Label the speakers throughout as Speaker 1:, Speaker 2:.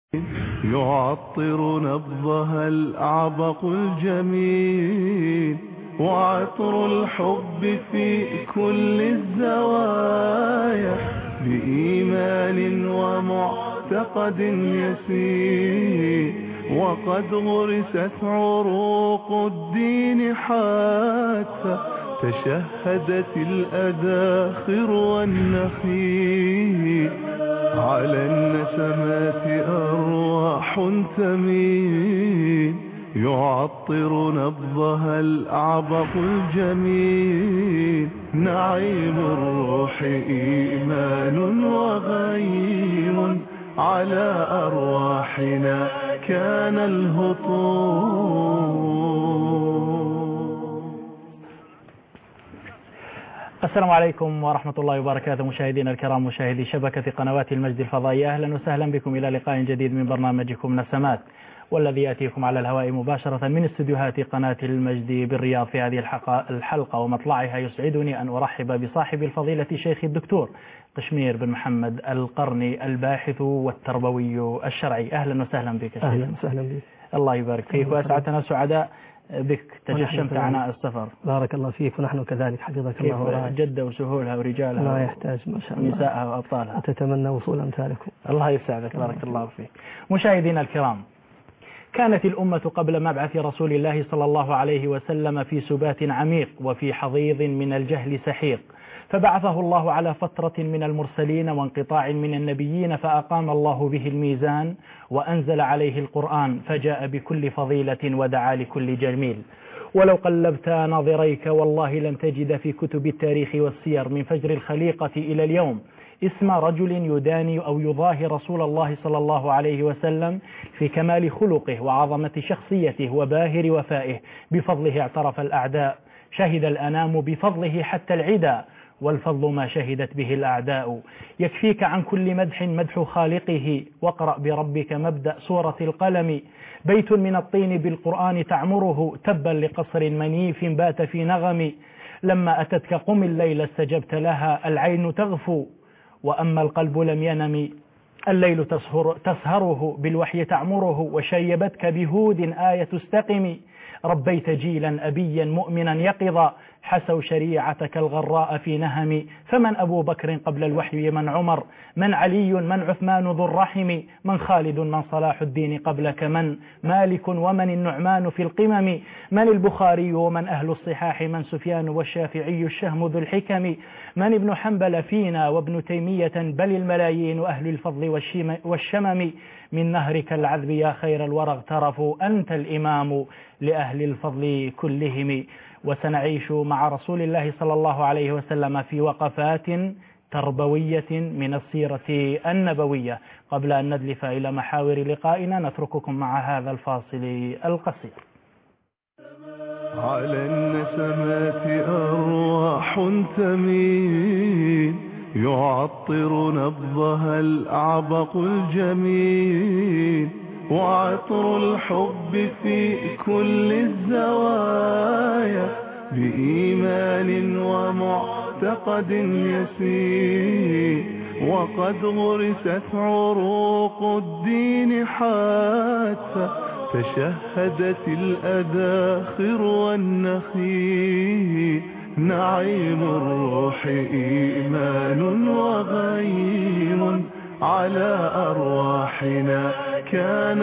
Speaker 1: يعطر نبضها الأعبق الجميل، وعطر الحب في كل الزوايا، بإيمان ومعتقد يسير، وقد غرست عروق الدين حتى تشهدت الأداخر والنخيل، على النسمات أرواح تميل، يعطر نبضها الأعبق الجميل، نعيم الروح إيمان وغيم، على أرواحنا كان الهطول.
Speaker 2: السلام عليكم ورحمة الله وبركاته، مشاهدينا الكرام، مشاهدي شبكة قنوات المجد الفضائية، أهلا وسهلا بكم إلى لقاء جديد من برنامجكم نسمات، والذي يأتيكم على الهواء مباشرة من استديوهات قناة المجد بالرياض. في هذه الحلقة ومطلعها يسعدني أن أرحب بصاحب الفضيلة شيخ الدكتور قشمير بن محمد القرني، الباحث والتربوي الشرعي. أهلا وسهلا بك.
Speaker 3: أهلا وسهلا بك.
Speaker 2: الله يبارك فيك، وأسعدنا سعداء بك، تجشمت عناء السفر.
Speaker 3: بارك الله فيك، ونحن كذلك حفظك الله ورعاك.
Speaker 2: جدة وسهولها ورجالها
Speaker 3: لا يحتاج ما شاء الله،
Speaker 2: نسائها وأبطالها،
Speaker 3: تتمنى وصول أمثالكم.
Speaker 2: الله يسعدك، بارك الله فيك. مشاهدينا الكرام، كانت الأمة قبل مبعث رسول الله صلى الله عليه وسلم في سبات عميق وفي حضيض من الجهل سحيق، فبعثه الله على فترة من المرسلين وانقطاع من النبيين، فأقام الله به الميزان وأنزل عليه القرآن، فجاء بكل فضيلة ودعا لكل جميل. ولو قلبت ناظريك والله لن تجد في كتب التاريخ والسير من فجر الخليقة إلى اليوم اسم رجل يداني أو يضاهي رسول الله صلى الله عليه وسلم في كمال خلقه وعظمة شخصيته وباهر وفائه. بفضله اعترف الأعداء، شهد الأنام بفضله حتى العدا، والفضل ما شهدت به الأعداء. يكفيك عن كل مدح مدح خالقه، واقرأ بربك مبدأ سورة القلم. بيت من الطين بالقرآن تعمره، تبا لقصر منيف بات في نغم. لما أتتك قم الليل استجبت لها، العين تغفو وأما القلب لم ينم. الليل تسهره بالوحي تعمره، وشيبتك بهود آية استقم. ربيت جيلا أبيا مؤمنا يقظا، حسوا شريعتك الغراء في نهم. فمن أبو بكر قبل الوحي من عمر، من علي من عثمان ذو الرحم، من خالد من صلاح الدين قبلك، من مالك ومن النعمان في القمم، من البخاري ومن أهل الصحاح، من سفيان والشافعي الشهم ذو الحكم، من ابن حنبل فينا وابن تيمية، بل الملايين أهل الفضل والشمم. من نهرك العذب يا خير الورى اغترفوا، أنت الإمام لأهل الفضل كلهم. وسنعيش مع رسول الله صلى الله عليه وسلم في وقفات تربوية من السيرة النبوية. قبل أن ندلف إلى محاور لقائنا نترككم مع هذا الفاصل القصير.
Speaker 1: على النسمات أرواح تميل، يعطر نبضها الأعبق الجميل، وعطر الحب في كل الزوايا، بإيمان ومعتقد يسير، وقد غرست عروق الدين حتى تشهدت الأداخر والنخيل، نعيم الروح إيمان وغيم، على أرواحنا كان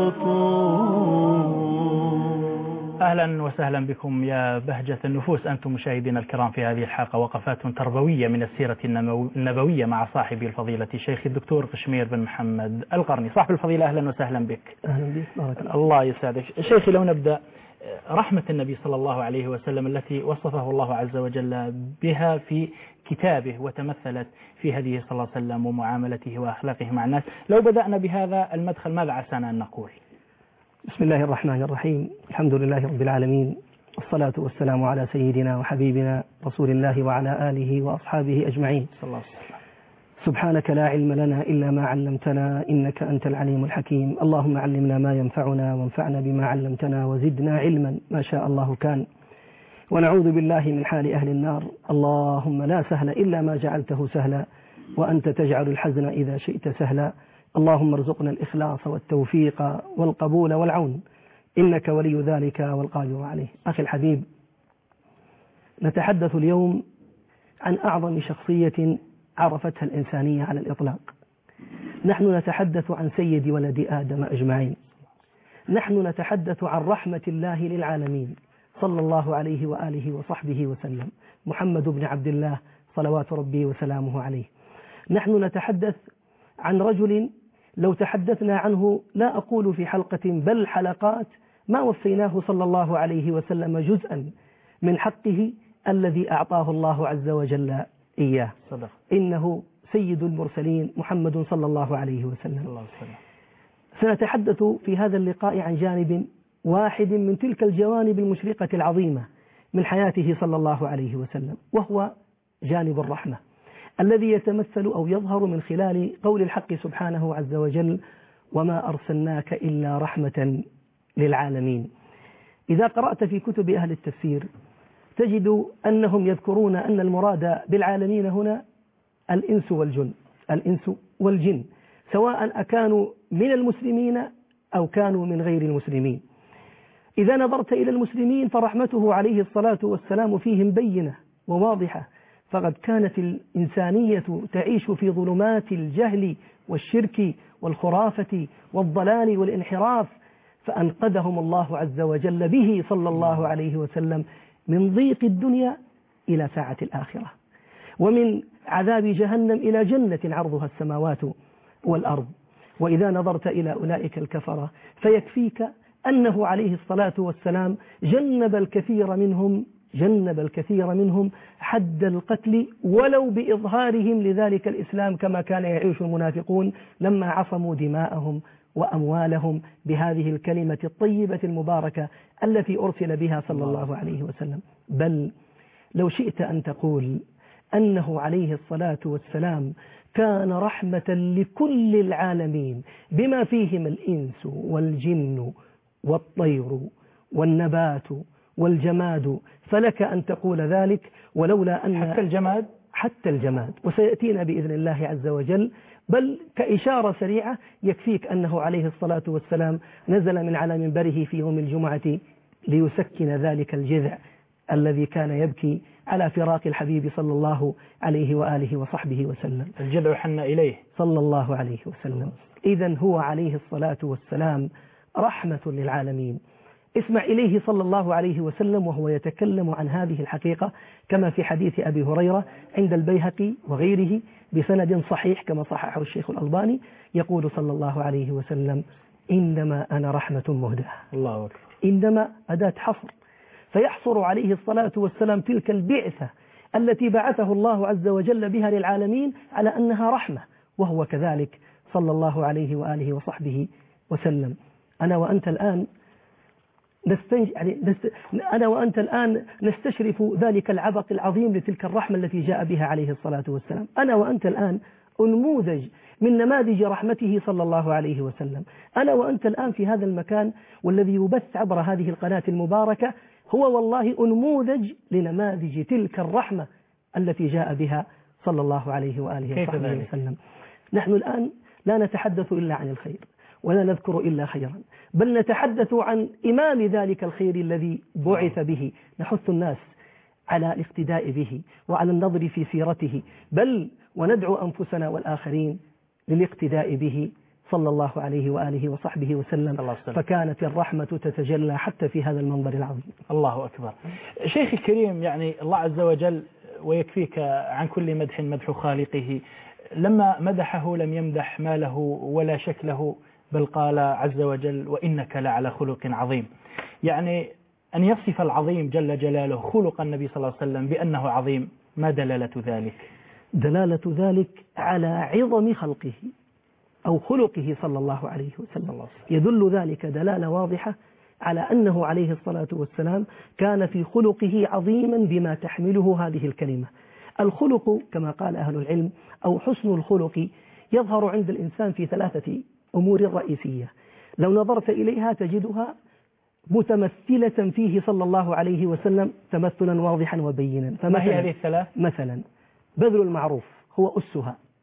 Speaker 1: الهطول.
Speaker 2: أهلا وسهلا بكم يا بهجة النفوس، أنتم مشاهدينا الكرام في هذه الحلقة وقفات تربوية من السيرة النبوية مع صاحب الفضيلة شيخ الدكتور قشمير بن محمد القرني. صاحب الفضيلة أهلا وسهلا بك.
Speaker 3: أهلا بك، بارك
Speaker 2: الله يسعدك. شيخي، لو نبدأ رحمة النبي صلى الله عليه وسلم التي وصفه الله عز وجل بها في كتابه وتمثلت في هديه صلى الله عليه وسلم ومعاملته وأخلاقه مع الناس، لو بدأنا بهذا المدخل ماذا عسانا أن نقول؟
Speaker 3: بسم الله الرحمن الرحيم، الحمد لله رب العالمين، والصلاة والسلام على سيدنا وحبيبنا رسول الله وعلى آله وأصحابه أجمعين. صلى الله عليه وسلم. سبحانك لا علم لنا إلا ما علمتنا، إنك أنت العليم الحكيم. اللهم علمنا ما ينفعنا وانفعنا بما علمتنا وزدنا علما، ما شاء الله كان. ونعوذ بالله من حال أهل النار. اللهم لا سهل إلا ما جعلته سهلا، وأنت تجعل الحزن إذا شئت سهلا. اللهم ارزقنا الإخلاص والتوفيق والقبول والعون، إنك ولي ذلك والقادر عليه. أخي الحبيب، نتحدث اليوم عن أعظم شخصية عرفتها الإنسانية على الإطلاق. نحن نتحدث عن سيد ولد آدم أجمعين، نحن نتحدث عن رحمة الله للعالمين صلى الله عليه وآله وصحبه وسلم، محمد بن عبد الله صلوات ربي وسلامه عليه. نحن نتحدث عن رجل لو تحدثنا عنه لا أقول في حلقة بل حلقات ما وفيناه صلى الله عليه وسلم جزءا من حقه الذي أعطاه الله عز وجل إياه.
Speaker 2: صدق.
Speaker 3: إنه سيد المرسلين محمد صلى الله عليه وسلم. سنتحدث في هذا اللقاء عن جانب واحد من تلك الجوانب المشرقة العظيمة من حياته صلى الله عليه وسلم، وهو جانب الرحمة الذي يتمثل أو يظهر من خلال قول الحق سبحانه عز وجل: وما أرسلناك إلا رحمة للعالمين. إذا قرأت في كتب أهل التفسير تجد أنهم يذكرون أن المراد بالعالمين هنا الإنس والجن، سواء أكانوا من المسلمين أو كانوا من غير المسلمين. إذا نظرت إلى المسلمين فرحمته عليه الصلاة والسلام فيهم بينة وواضحة، فقد كانت الإنسانية تعيش في ظلمات الجهل والشرك والخرافة والضلال والانحراف، فأنقذهم الله عز وجل به صلى الله عليه وسلم من ضيق الدنيا إلى ساعة الآخرة، ومن عذاب جهنم إلى جنة عرضها السماوات والأرض. وإذا نظرت إلى أولئك الكفرة فيكفيك أنه عليه الصلاة والسلام جنب الكثير منهم حد القتل ولو بإظهارهم لذلك الإسلام، كما كان يعيش المنافقون لما عصموا دماءهم وأموالهم بهذه الكلمة الطيبة المباركة التي أرسل بها صلى الله عليه وسلم. بل لو شئت أن تقول أنه عليه الصلاة والسلام كان رحمة لكل العالمين بما فيهم الإنس والجن والطير والنبات والجماد، فلك أن تقول ذلك، ولولا أن حتى الجماد وسيأتينا بإذن الله عز وجل. بل كإشارة سريعة يكفيك أنه عليه الصلاة والسلام نزل من على منبره في يوم الجمعة ليسكن ذلك الجذع الذي كان يبكي على فراق الحبيب صلى الله عليه وآله وصحبه وسلم.
Speaker 2: الجذع حن إليه
Speaker 3: صلى الله عليه وسلم. إذن هو عليه الصلاة والسلام رحمة للعالمين. اسمع إليه صلى الله عليه وسلم وهو يتكلم عن هذه الحقيقة كما في حديث أبي هريرة عند البيهقي وغيره بسند صحيح كما صححه الشيخ الألباني، يقول صلى الله عليه وسلم: إنما أنا رحمة مهداة.
Speaker 2: الله أكبر.
Speaker 3: إنما أداة حصر، فيحصر عليه الصلاة والسلام تلك البعثة التي بعثه الله عز وجل بها للعالمين على أنها رحمة، وهو كذلك صلى الله عليه وآله وصحبه وسلم. أنا وأنت الآن نستشرف ذلك العبق العظيم لتلك الرحمة التي جاء بها عليه الصلاة والسلام. أنا وأنت الآن نموذج من نماذج رحمته صلى الله عليه وسلم. أنا وأنت الآن في هذا المكان والذي يبث عبر هذه القناة المباركة هو والله نموذج لنماذج تلك الرحمة التي جاء بها صلى الله عليه وآله وصحبه وسلم. نحن الآن لا نتحدث إلا عن الخير ولا نذكر إلا خيرا، بل نتحدث عن إمام ذلك الخير الذي بعث به، نحث الناس على الاقتداء به وعلى النظر في سيرته، بل وندعو أنفسنا والآخرين للاقتداء به صلى الله عليه وآله وصحبه وسلم. فكانت الرحمة تتجلى حتى في هذا المنظر العظيم.
Speaker 2: الله أكبر. شيخي الكريم، يعني الله عز وجل ويكفيك عن كل مدح خالقه، لما مدحه لم يمدح ماله ولا شكله، بل قال عز وجل: وإنك لعلى خلق عظيم. يعني أن يصف العظيم جل جلاله خلق النبي صلى الله عليه وسلم بأنه عظيم، ما دلالة ذلك؟
Speaker 3: دلالة ذلك على عظم خلقه أو خلقه صلى الله عليه وسلم. يدل ذلك دلالة واضحة على أنه عليه الصلاة والسلام كان في خلقه عظيما بما تحمله هذه الكلمة. الخلق كما قال أهل العلم أو حسن الخلق يظهر عند الإنسان في ثلاثة أمور رئيسية، لو نظرت إليها تجدها متمثلة فيه صلى الله عليه وسلم تمثلا واضحا وبينا.
Speaker 2: فما هي هذه الثلاث؟
Speaker 3: مثلا بذل المعروف هو أسها،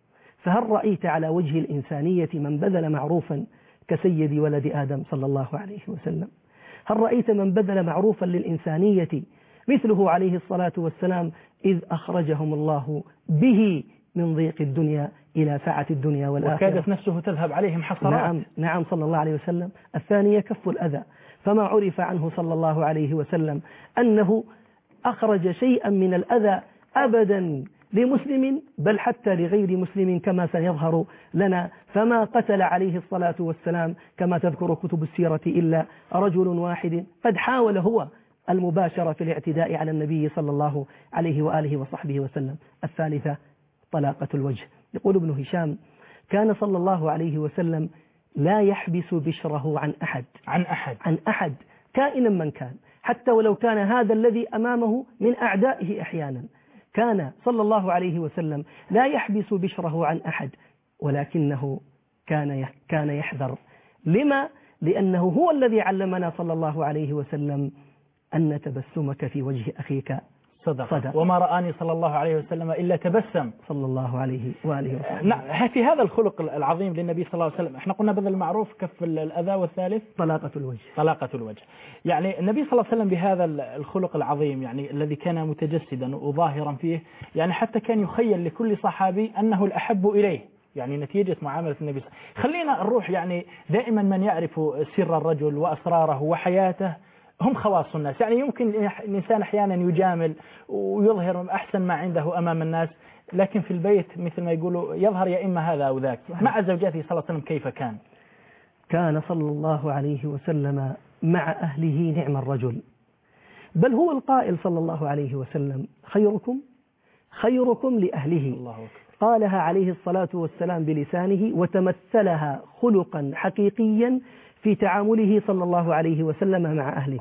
Speaker 3: فهل رأيت على وجه الإنسانية من بذل معروفا كسيد ولد آدم صلى الله عليه وسلم؟ هل رأيت من بذل معروفا للإنسانية مثله عليه الصلاة والسلام إذ أخرجهم الله به من ضيق الدنيا إلى سعة الدنيا والآخرة؟
Speaker 2: وكادت نفسه تذهب عليهم حسرات.
Speaker 3: نعم صلى الله عليه وسلم. الثانية كف الأذى، فما عرف عنه صلى الله عليه وسلم أنه أخرج شيئا من الأذى أبدا لمسلم، بل حتى لغير مسلم كما سيظهر لنا. فما قتل عليه الصلاة والسلام كما تذكر كتب السيرة إلا رجل واحد قد حاول هو المباشرة في الاعتداء على النبي صلى الله عليه وآله وصحبه وسلم. الثالثة طلاقة الوجه. يقول ابن هشام: كان صلى الله عليه وسلم لا يحبس بشره عن أحد كائنا من كان، حتى ولو كان هذا الذي أمامه من أعدائه أحيانا. كان صلى الله عليه وسلم لا يحبس بشره عن أحد، ولكنه كان يحذر. لما؟ لأنه هو الذي علمنا صلى الله عليه وسلم أن تبسمك في وجه أخيك
Speaker 2: صدق. وما رآني صلى الله عليه وسلم إلا تبسم
Speaker 3: صلى الله عليه وآله وسلم.
Speaker 2: نعم، في هذا الخلق العظيم للنبي صلى الله عليه وسلم احنا قلنا بذل المعروف، كف الأذى، والثالث طلاقة الوجه. يعني النبي صلى الله عليه وسلم بهذا الخلق العظيم، يعني الذي كان متجسدا وظاهرا فيه، يعني حتى كان يخيل لكل صحابي أنه الأحب إليه، يعني نتيجة معاملة النبي صلى الله عليه وسلم. خلينا نروح، يعني دائما من يعرف سر الرجل وأسراره وحياته هم خواص الناس. يعني يمكن الإنسان أحيانا يجامل ويظهر أحسن ما عنده أمام الناس، لكن في البيت مثل ما يقولوا يظهر يا إما هذا أو ذاك. مع زوجاته صلى الله عليه وسلم كيف كان؟
Speaker 3: كان صلى الله عليه وسلم مع أهله نعم الرجل، بل هو القائل صلى الله عليه وسلم: خيركم لأهله.
Speaker 2: الله أكبر. قالها
Speaker 3: عليه الصلاة والسلام بلسانه، وتمثلها خلقا حقيقيا في تعامله صلى الله عليه وسلم مع أهله.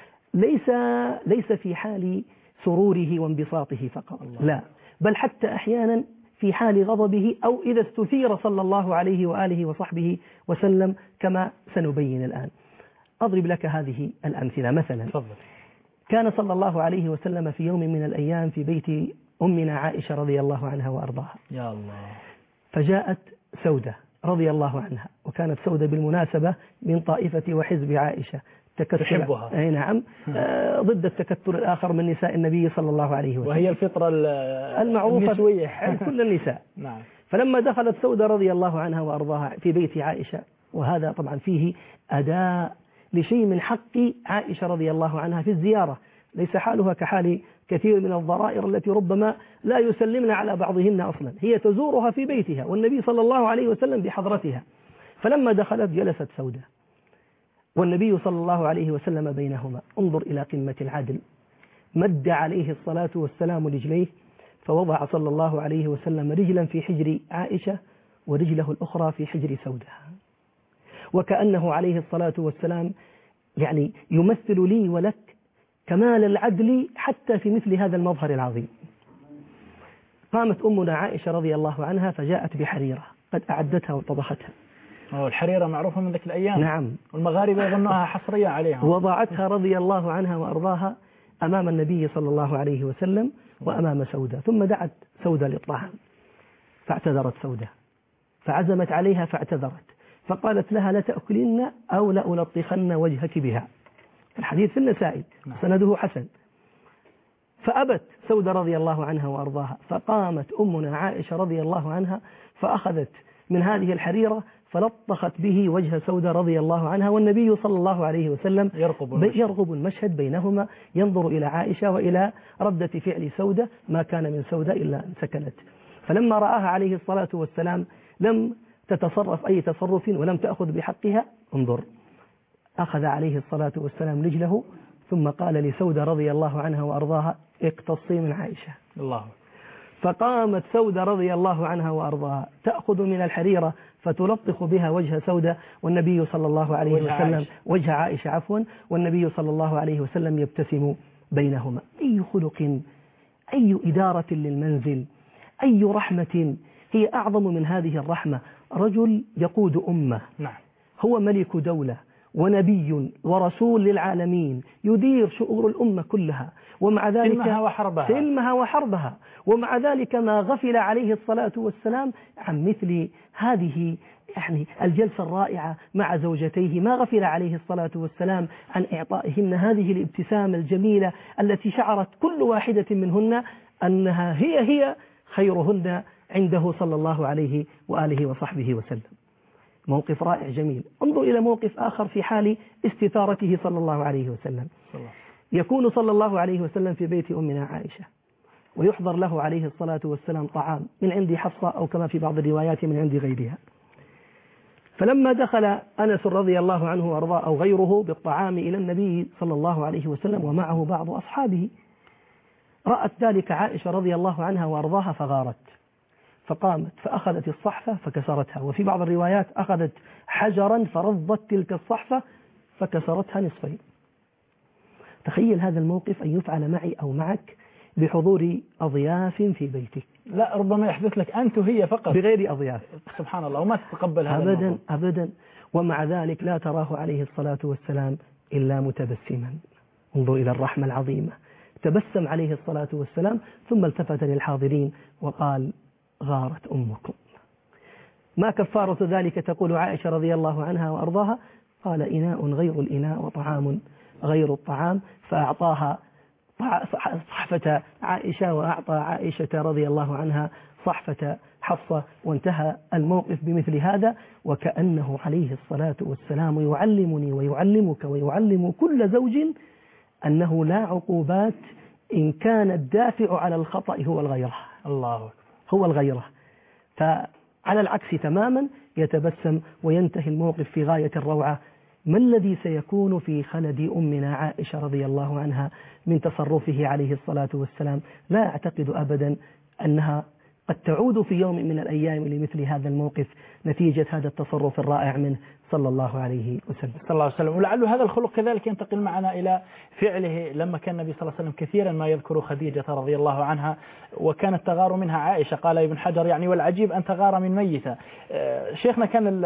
Speaker 3: ليس في حال سروره وانبساطه فقط، لا، بل حتى أحيانا في حال غضبه أو إذا استثير صلى الله عليه وآله وصحبه وسلم، كما سنبين الآن. أضرب لك هذه الأمثلة. مثلا كان صلى الله عليه وسلم في يوم من الأيام في بيت أمنا عائشة رضي الله عنها وأرضاها،
Speaker 2: يا الله.
Speaker 3: فجاءت سودة رضي الله عنها، وكانت سودة بالمناسبة من طائفة وحزب عائشة،
Speaker 2: تحبها.
Speaker 3: أي نعم. ضد التكتل الآخر من نساء النبي صلى الله عليه وسلم،
Speaker 2: وهي الفطرة
Speaker 3: المعروفة
Speaker 2: النسوية
Speaker 3: كل النساء.
Speaker 2: نعم.
Speaker 3: فلما دخلت سودة رضي الله عنها وأرضاها في بيت عائشة، وهذا طبعا فيه أداء لشيء من حق عائشة رضي الله عنها في الزيارة، ليس حالها كحال كثير من الضرائر التي ربما لا يسلمن على بعضهن أصلا، هي تزورها في بيتها والنبي صلى الله عليه وسلم بحضرتها. فلما دخلت جلست سودة والنبي صلى الله عليه وسلم بينهما. انظر إلى قمة العدل، مد عليه الصلاة والسلام رجليه، فوضع صلى الله عليه وسلم رجلا في حجر عائشة ورجله الأخرى في حجر سودة، وكأنه عليه الصلاة والسلام يعني يمثل لي ولك كمال العدل حتى في مثل هذا المظهر العظيم. قامت أمنا عائشة رضي الله عنها فجاءت بحريرة قد أعدتها وطبختها.
Speaker 2: الحريرة معروفة من ذلك الأيام.
Speaker 3: نعم.
Speaker 2: والمغاربة يظنها حصرية عليها.
Speaker 3: وضعتها رضي الله عنها وأرضاها أمام النبي صلى الله عليه وسلم وأمام سودة، ثم دعت سودة للطعام فاعتذرت سودة، فعزمت عليها فاعتذرت، فقالت لها: لتأكلن أو لألطخن وجهك بها. الحديث في النسائي سنده حسن. فأبت سودة رضي الله عنها وأرضاها، فقامت أمنا عائشة رضي الله عنها فأخذت من هذه الحريرة فلطخت به وجه سودة رضي الله عنها، والنبي صلى الله عليه وسلم يرغب المشهد بينهما، ينظر إلى عائشة وإلى ردة فعل سودة، ما كان من سودة إلا أن سكنت. فلما رآها عليه الصلاة والسلام لم تتصرف أي تصرف ولم تأخذ بحقها. انظر، أخذ عليه الصلاة والسلام رجله ثم قال لسودة رضي الله عنها وأرضاها: اقتصي من عائشة.
Speaker 2: الله.
Speaker 3: فقامت سودة رضي الله عنها وأرضاها تأخذ من الحريرة فتلطخ بها وجه سودة، والنبي صلى الله عليه وسلم وجه عائشة عفوا، والنبي صلى الله عليه وسلم يبتسم بينهما. أي خلق، أي إدارة للمنزل، أي رحمة هي أعظم من هذه الرحمة. رجل يقود أمة،
Speaker 2: نعم،
Speaker 3: هو ملك دولة ونبي ورسول للعالمين يدير شؤون الأمة كلها، ومع ذلك سلمها وحربها، ومع ذلك ما غفل عليه الصلاة والسلام عن مثل هذه يعني الجلسة الرائعة مع زوجتيه، ما غفل عليه الصلاة والسلام عن إعطائهن هذه الابتسامة الجميلة التي شعرت كل واحدة منهن أنها هي خيرهن عنده صلى الله عليه وآله وصحبه وسلم. موقف رائع جميل. انظر إلى موقف آخر في حال استثارته صلى الله عليه وسلم. يكون صلى الله عليه وسلم في بيت أمنا عائشة، ويحضر له عليه الصلاة والسلام طعام من عند حفصة أو كما في بعض الروايات من عند غيرها. فلما دخل أنس رضي الله عنه وأرضاه أو غيره بالطعام إلى النبي صلى الله عليه وسلم ومعه بعض أصحابه، رأت ذلك عائشة رضي الله عنها وأرضاها فغارت، فقامت فأخذت الصحفة فكسرتها، وفي بعض الروايات أخذت حجرا فرضت تلك الصحفة فكسرتها نصفين. تخيل هذا الموقف أن يفعل معي أو معك بحضور أضياف في بيتك.
Speaker 2: لا، ربما يحدث لك أنت وهي فقط
Speaker 3: بغير أضياف.
Speaker 2: سبحان الله، وما تتقبل هذا
Speaker 3: أبدا. ومع ذلك لا تراه عليه الصلاة والسلام إلا متبسما. انظر إلى الرحمة العظيمة. تبسم عليه الصلاة والسلام ثم التفت للحاضرين وقال: غارت أمكم. ما كفارة ذلك؟ تقول عائشة رضي الله عنها وأرضاها: قال: إناء غير الإناء وطعام غير الطعام. فأعطاها صحفة عائشة وأعطى عائشة رضي الله عنها صحفة حفصة، وانتهى الموقف بمثل هذا. وكأنه عليه الصلاة والسلام يعلمني ويعلمك ويعلم كل زوج أنه لا عقوبات إن كان الدافع على الخطأ هو الغيرة.
Speaker 2: الله
Speaker 3: هو الغيرة. فعلى العكس تماما يتبسم وينتهي الموقف في غاية الروعة. ما الذي سيكون في خلد أمنا عائشة رضي الله عنها من تصرفه عليه الصلاة والسلام؟ لا أعتقد أبدا أنها قد تعود في يوم من الأيام لمثل هذا الموقف نتيجة هذا التصرف الرائع منه صلى الله عليه وسلم.
Speaker 2: صلى الله عليه وسلم. ولعل هذا الخلق كذلك ينتقل معنا إلى فعله لما كان النبي صلى الله عليه وسلم كثيرا ما يذكر خديجة رضي الله عنها، وكانت تغار منها عائشة. قال ابن حجر: يعني والعجيب أن تغار من ميتة. شيخنا كان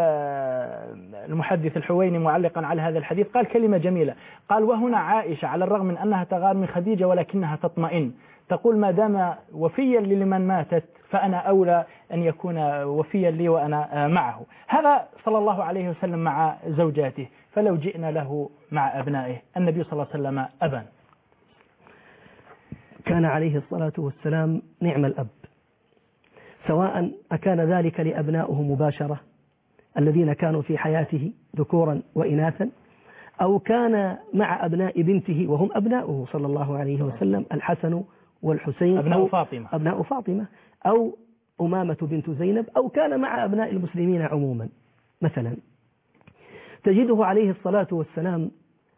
Speaker 2: المحدث الحويني معلقا على هذا الحديث قال كلمة جميلة، قال: وهنا عائشة على الرغم من أنها تغار من خديجة ولكنها تطمئن، تقول: ما دام وفيا لمن ماتت فأنا أولى أن يكون وفيا لي وأنا معه. هذا صلى الله عليه وسلم مع زوجاته، فلو جئنا له مع أبنائه، النبي صلى الله عليه وسلم أبا.
Speaker 3: كان عليه الصلاة والسلام نعم الأب، سواء أكان ذلك لأبنائه مباشرة الذين كانوا في حياته ذكورا وإناثا، أو كان مع أبناء بنته وهم أبناؤه صلى الله عليه وسلم الحسن والحسين، أبناء فاطمة، أو أمامة بنت زينب، أو كان مع أبناء المسلمين عموما. مثلا تجده عليه الصلاة والسلام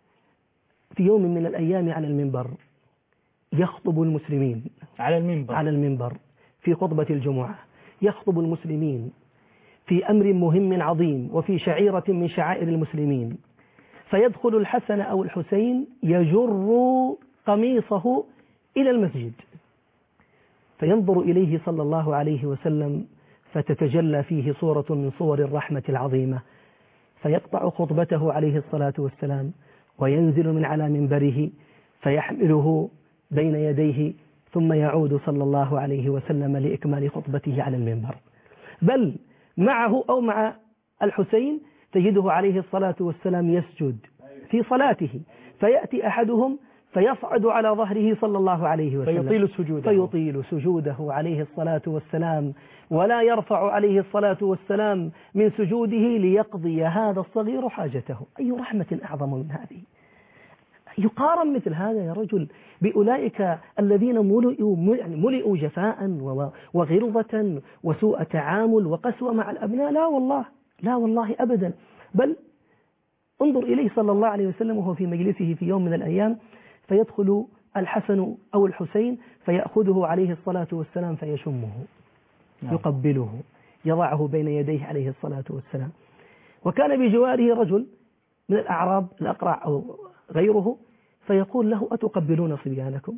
Speaker 3: في يوم من الأيام على المنبر يخطب المسلمين، على المنبر في خطبة الجمعة، يخطب المسلمين في أمر مهم عظيم وفي شعيرة من شعائر المسلمين، فيدخل الحسن أو الحسين يجر قميصه إلى المسجد، فينظر إليه صلى الله عليه وسلم فتتجلى فيه صورة من صور الرحمة العظيمة، فيقطع خطبته عليه الصلاة والسلام وينزل من على منبره فيحمله بين يديه، ثم يعود صلى الله عليه وسلم لإكمال خطبته على المنبر. بل معه أو مع الحسين تجده عليه الصلاة والسلام يسجد في صلاته، فيأتي أحدهم فيصعد على ظهره صلى الله عليه وسلم فيطيل سجوده عليه الصلاة والسلام، ولا يرفع عليه الصلاة والسلام من سجوده ليقضي هذا الصغير حاجته. أي رحمة أعظم من هذه؟ يقارن مثل هذا يا رجل بأولئك الذين ملئوا جفاء وغلظة وسوء تعامل وقسوة مع الأبناء؟ لا والله أبدا. بل انظر إليه صلى الله عليه وسلم وهو في مجلسه في يوم من الأيام، فيدخل الحسن أو الحسين فيأخذه عليه الصلاة والسلام فيشمه، يقبله، يضعه بين يديه عليه الصلاة والسلام. وكان بجواره رجل من الأعراب الأقرع أو غيره، فيقول له: أتقبلون صبيانكم؟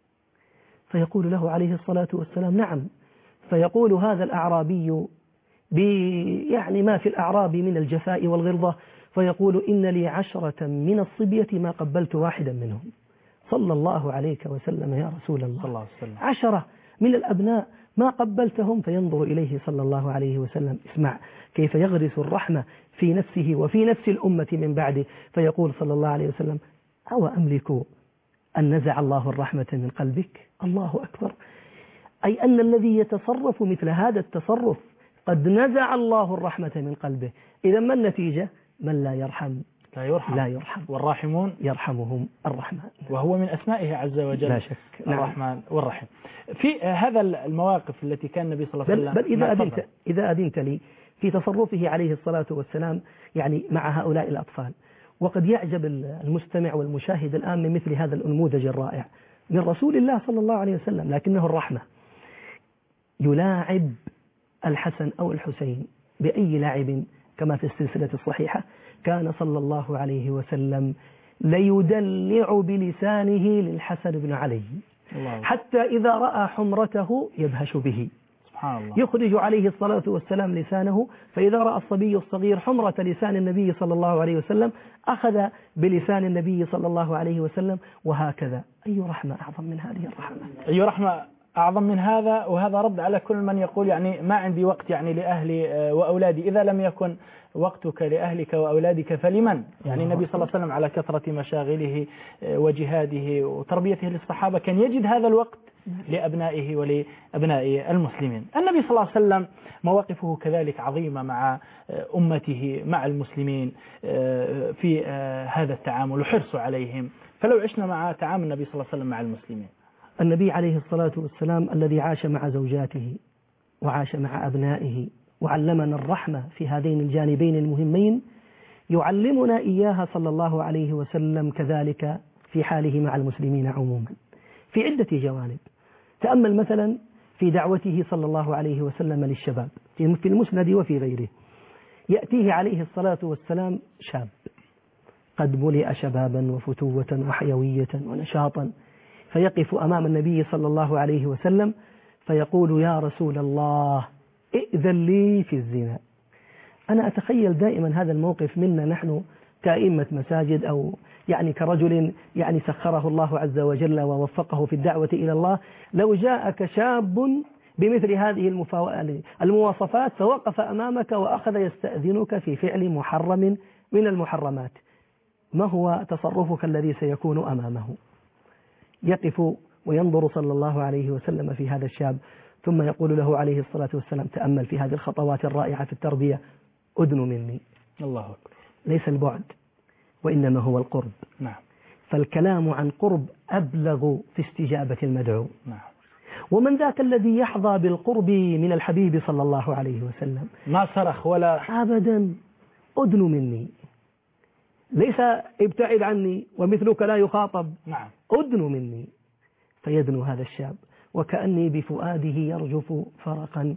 Speaker 3: فيقول له عليه الصلاة والسلام: نعم. فيقول هذا الأعرابي يعني ما في الأعراب من الجفاء والغلظة، فيقول إن لي 10 من الصبية ما قبلت واحدا منهم. صلى الله عليك وسلم يا رسول الله. 10 من الأبناء ما قبلتهم، فينظر إليه صلى الله عليه وسلم. اسمع كيف يغرس الرحمة في نفسه وفي نفس الأمة من بعده، فيقول صلى الله عليه وسلم: أو أملك أن نزع الله الرحمة من قلبك؟ الله أكبر. أي أن الذي يتصرف مثل هذا التصرف قد نزع الله الرحمة من قلبه. إذا ما النتيجة؟ من لا يرحم لا يرحم،
Speaker 2: والراحمون
Speaker 3: يرحمهم الرحمن،
Speaker 2: وهو من أسمائه عز وجل.
Speaker 3: لا شك.
Speaker 2: الرحمن والرحيم. في هذا المواقف التي كان النبي صلى الله عليه وسلم،
Speaker 3: بل إذا أذنت لي في تصرفه عليه الصلاة والسلام يعني مع هؤلاء الأطفال، وقد يعجب المستمع والمشاهد الآن من مثل هذا النموذج الرائع من رسول الله صلى الله عليه وسلم، لكنه الرحمة. يلاعب الحسن أو الحسين بأي لاعب كما في السلسلة الصحيحة، كان صلى الله عليه وسلم ليدلع بلسانه للحسن بن علي، حتى إذا رأى حمرته يدهش به.
Speaker 2: سبحان الله.
Speaker 3: يخرج عليه الصلاة والسلام لسانه، فإذا رأى الصبي الصغير حمرة لسان النبي صلى الله عليه وسلم أخذ بلسان النبي صلى الله عليه وسلم، وهكذا. أي رحمة أعظم من هذه الرحمة؟
Speaker 2: أي رحمة أعظم من هذا؟ وهذا رد على كل من يقول يعني ما عندي وقت يعني لأهلي وأولادي. إذا لم يكن وقتك لأهلك وأولادك فلمن؟ يعني النبي صلى الله عليه وسلم على كثرة مشاغله وجهاده وتربيته للصحابة كان يجد هذا الوقت لأبنائه ولأبناء المسلمين. النبي صلى الله عليه وسلم مواقفه كذلك عظيمة مع أمته، مع المسلمين في هذا التعامل وحرصه عليهم. فلو عشنا مع تعامل النبي صلى الله عليه وسلم مع المسلمين.
Speaker 3: النبي عليه الصلاة والسلام الذي عاش مع زوجاته وعاش مع أبنائه وعلمنا الرحمة في هذين الجانبين المهمين، يعلمنا إياها صلى الله عليه وسلم كذلك في حاله مع المسلمين عموما في عدة جوانب. تأمل مثلا في دعوته صلى الله عليه وسلم للشباب في المسند وفي غيره. يأتيه عليه الصلاة والسلام شاب قد ملئ شبابا وفتوة وحيوية ونشاطا، فيقف أمام النبي صلى الله عليه وسلم فيقول: يا رسول الله ائذن لي في الزنا. أنا أتخيل دائما هذا الموقف منا نحن كأئمة مساجد، أو يعني كرجل يعني سخره الله عز وجل ووفقه في الدعوة إلى الله. لو جاءك شاب بمثل هذه المواصفات فوقف أمامك وأخذ يستأذنك في فعل محرم من المحرمات، ما هو تصرفك الذي سيكون أمامه؟ يقف وينظر صلى الله عليه وسلم في هذا الشاب، ثم يقول له عليه الصلاة والسلام: تأمل في هذه الخطوات الرائعة في التربية، أدن مني.
Speaker 2: الله أكبر.
Speaker 3: ليس البعد وإنما هو القرب.
Speaker 2: نعم.
Speaker 3: فالكلام عن قرب أبلغ في استجابة المدعو.
Speaker 2: نعم.
Speaker 3: ومن ذاك الذي يحظى بالقرب من الحبيب صلى الله عليه وسلم؟
Speaker 2: ما صرخ ولا
Speaker 3: أبدا. أدن مني، ليس ابتعد عني ومثلك لا يخاطب.
Speaker 2: نعم.
Speaker 3: أدن مني. فيدنو هذا الشاب وكأني بفؤاده يرجف فرقا.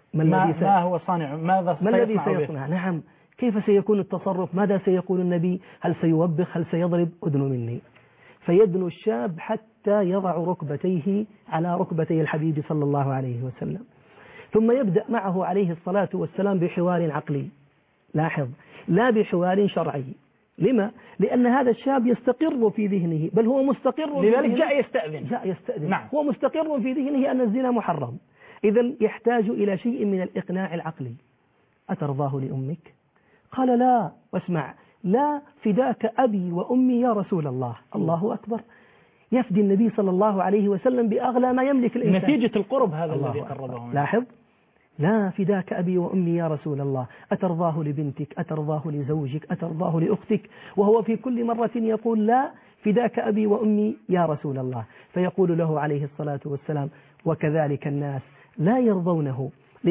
Speaker 2: ما هو صانع؟ ماذا
Speaker 3: الذي سيصنع؟ نعم. كيف سيكون التصرف؟ ماذا سيقول النبي؟ هل سيوبخ؟ هل سيضرب؟ أدن مني. فيدنو الشاب حتى يضع ركبتيه على ركبتي الحبيب صلى الله عليه وسلم، ثم يبدأ معه عليه الصلاة والسلام بحوار عقلي. لاحظ، لا بحوار شرعي. لما؟ لأن هذا الشاب يستقر في ذهنه، بل هو مستقر،
Speaker 2: لذلك جاء يستأذن.
Speaker 3: نعم. هو مستقر في ذهنه أن الزنا محرم، إذن يحتاج إلى شيء من الإقناع العقلي. أترضاه لأمك؟ قال: لا. واسمع: لا فداك أبي وأمي يا رسول الله. الله أكبر. يفدي النبي صلى الله عليه وسلم بأغلى ما يملك الإنسان.
Speaker 2: نتيجة القرب هذا الذي قربه منه.
Speaker 3: لاحظ: لا فداك أبي وأمي يا رسول الله. أترضاه لبنتك؟ أترضاه لزوجك؟ أترضاه لأختك؟ وهو في كل مرة يقول: لا فداك أبي وأمي يا رسول الله. فيقول له عليه الصلاة والسلام: وكذلك الناس لا يرضونه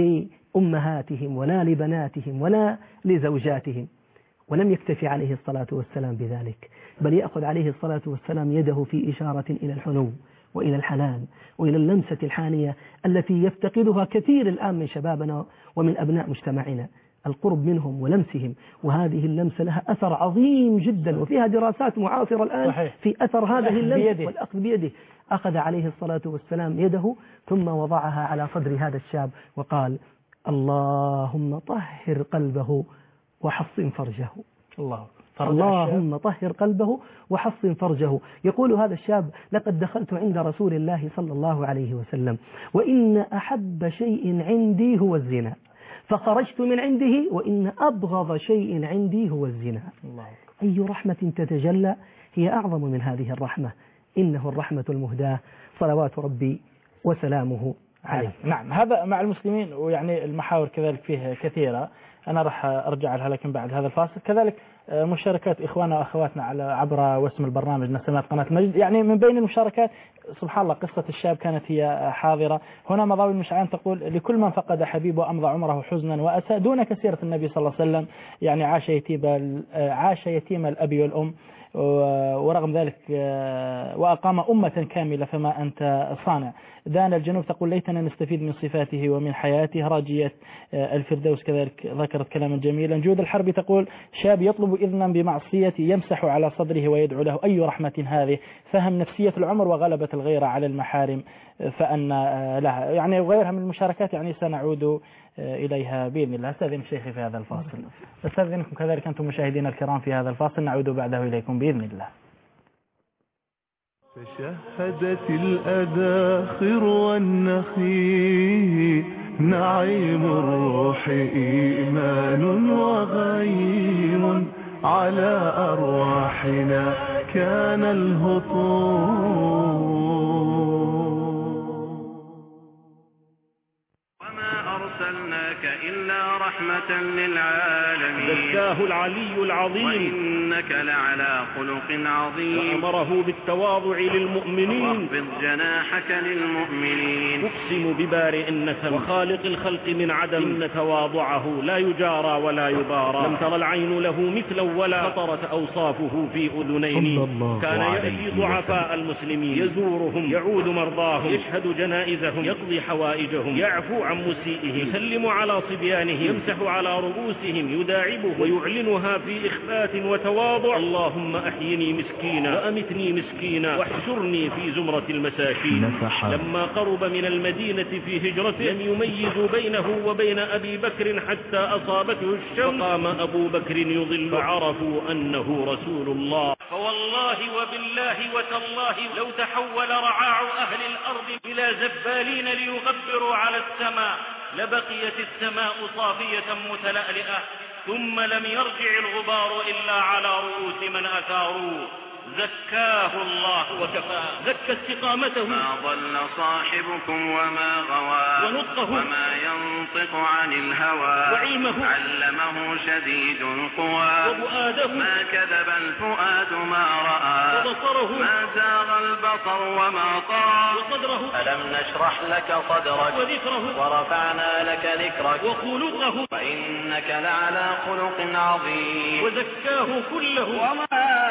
Speaker 3: لأمهاتهم ولا لبناتهم ولا لزوجاتهم. ولم يكتفي عليه الصلاة والسلام بذلك، بل يأخذ عليه الصلاة والسلام يده في إشارة إلى الحنو وإلى الحلال وإلى اللمسة الحانية التي يفتقدها كثير الآن من شبابنا ومن أبناء مجتمعنا، القرب منهم ولمسهم. وهذه اللمسة لها أثر عظيم جدا، وفيها دراسات معاصرة الآن
Speaker 2: صحيح.
Speaker 3: في أثر هذه اللمسة والأخذ بيده. أخذ عليه الصلاة والسلام يده ثم وضعها على صدر هذا الشاب وقال: اللهم طهر قلبه وحصن فرجه.
Speaker 2: اللهم
Speaker 3: طهر قلبه وحصن فرجه. يقول هذا الشاب: لقد دخلت عند رسول الله صلى الله عليه وسلم وإن أحب شيء عندي هو الزنا، فخرجت من عنده وإن أبغض شيء عندي هو الزنا. أي رحمة تتجلى هي أعظم من هذه الرحمة؟ إنه الرحمة المهداة صلوات ربي وسلامه عليه.
Speaker 2: نعم، هذا مع المسلمين، ويعني المحاور كذلك فيه كثيرة، أنا راح أرجع لها لكن بعد هذا الفاصل. كذلك مشاركات إخواننا وأخواتنا على عبر واسم البرنامج نسمات قناة المجد. يعني من بين المشاركات سبحان الله قصة الشاب كانت هي حاضرة هنا. مضاوي المشعان تقول: لكل من فقد حبيبه أمضى عمره حزنا وأسى دونك سيرة النبي صلى الله عليه وسلم، يعني عاش يتيم الأب والأم، ورغم ذلك وأقام أمة كاملة فما أنت صانع. دانا الجنوب تقول: ليتنا نستفيد من صفاته ومن حياته. راجية الفردوس كذلك ذكرت كلاما جميلا. جود الحربي تقول: شاب يطلب إذنا بمعصية يمسح على صدره ويدعو له، أي رحمة هذه، فهم نفسية العمر وغلبة الغيرة على المحارم فأن لها. يعني وغيرها من المشاركات يعني سنعود إليها بإذن الله. أستاذن شيخي في هذا الفاصل، أستاذنكم كذلك أنتم مشاهدين الكرام في هذا الفاصل، نعود بعده إليكم بإذن الله.
Speaker 1: تشهدت الأداخر والنخيل نعيم الروح إيمان وغيم على أرواحنا كان الهطول.
Speaker 4: وما أرسلناك إلا رحمة للعالمين.
Speaker 5: زكاه العلي العظيم
Speaker 4: وإنك لعلى خلق عظيم.
Speaker 5: وأمره بالتواضع للمؤمنين.
Speaker 4: واخفض جناحك للمؤمنين.
Speaker 5: أقسم ببارئ النسم وخالق الخلق من عدم إن تواضعه لا يجارى ولا يبارى. لم تر العين له مثلا ولا خطرت أوصافه في أذنين. كان يأتي ضعفاء المسلمين يزورهم، يعود مرضاهم، يشهد جنائزهم، يقضي حوائجهم، يعفو عن مسيئهم، يسلم على صبيانهم، يمسح على رؤوسهم، يداعبه ويعلنها في إخفات وتواضع. اللهم أحيني مسكينا وأمتني مسكينا واحشرني في زمرة المساكين. لما قرب من المدينة في هجرته لم يميزوا بينه وبين أبي بكر حتى أصابته الشمس، فقام أبو بكر يظل فعرفوا أنه رسول الله. فوالله وبالله وتالله لو تحول رعاع أهل الأرض إلى زبالين ليغبروا على السماء لبقيت السماء صافية متلألئة، ثم لم يرجع الغبار إلا على رؤوس من أثاروا. زكاه الله وكفى، زكى استقامته.
Speaker 4: ما ضل صاحبكم وما غوى،
Speaker 5: ونطقه
Speaker 4: وما ينطق عن الهوى،
Speaker 5: وعلمه
Speaker 4: علمه شديد القوى،
Speaker 5: وفؤاده
Speaker 4: ما كذب الفؤاد ما رأى،
Speaker 5: وبصره
Speaker 4: ما زاغ البصر وما طغى،
Speaker 5: وصدره
Speaker 4: ألم نشرح لك صدرك
Speaker 5: وذكره
Speaker 4: ورفعنا لك ذكرك
Speaker 5: وخلقه
Speaker 4: وإنك لعلى خلق عظيم.
Speaker 5: وزكاه كله.
Speaker 4: وما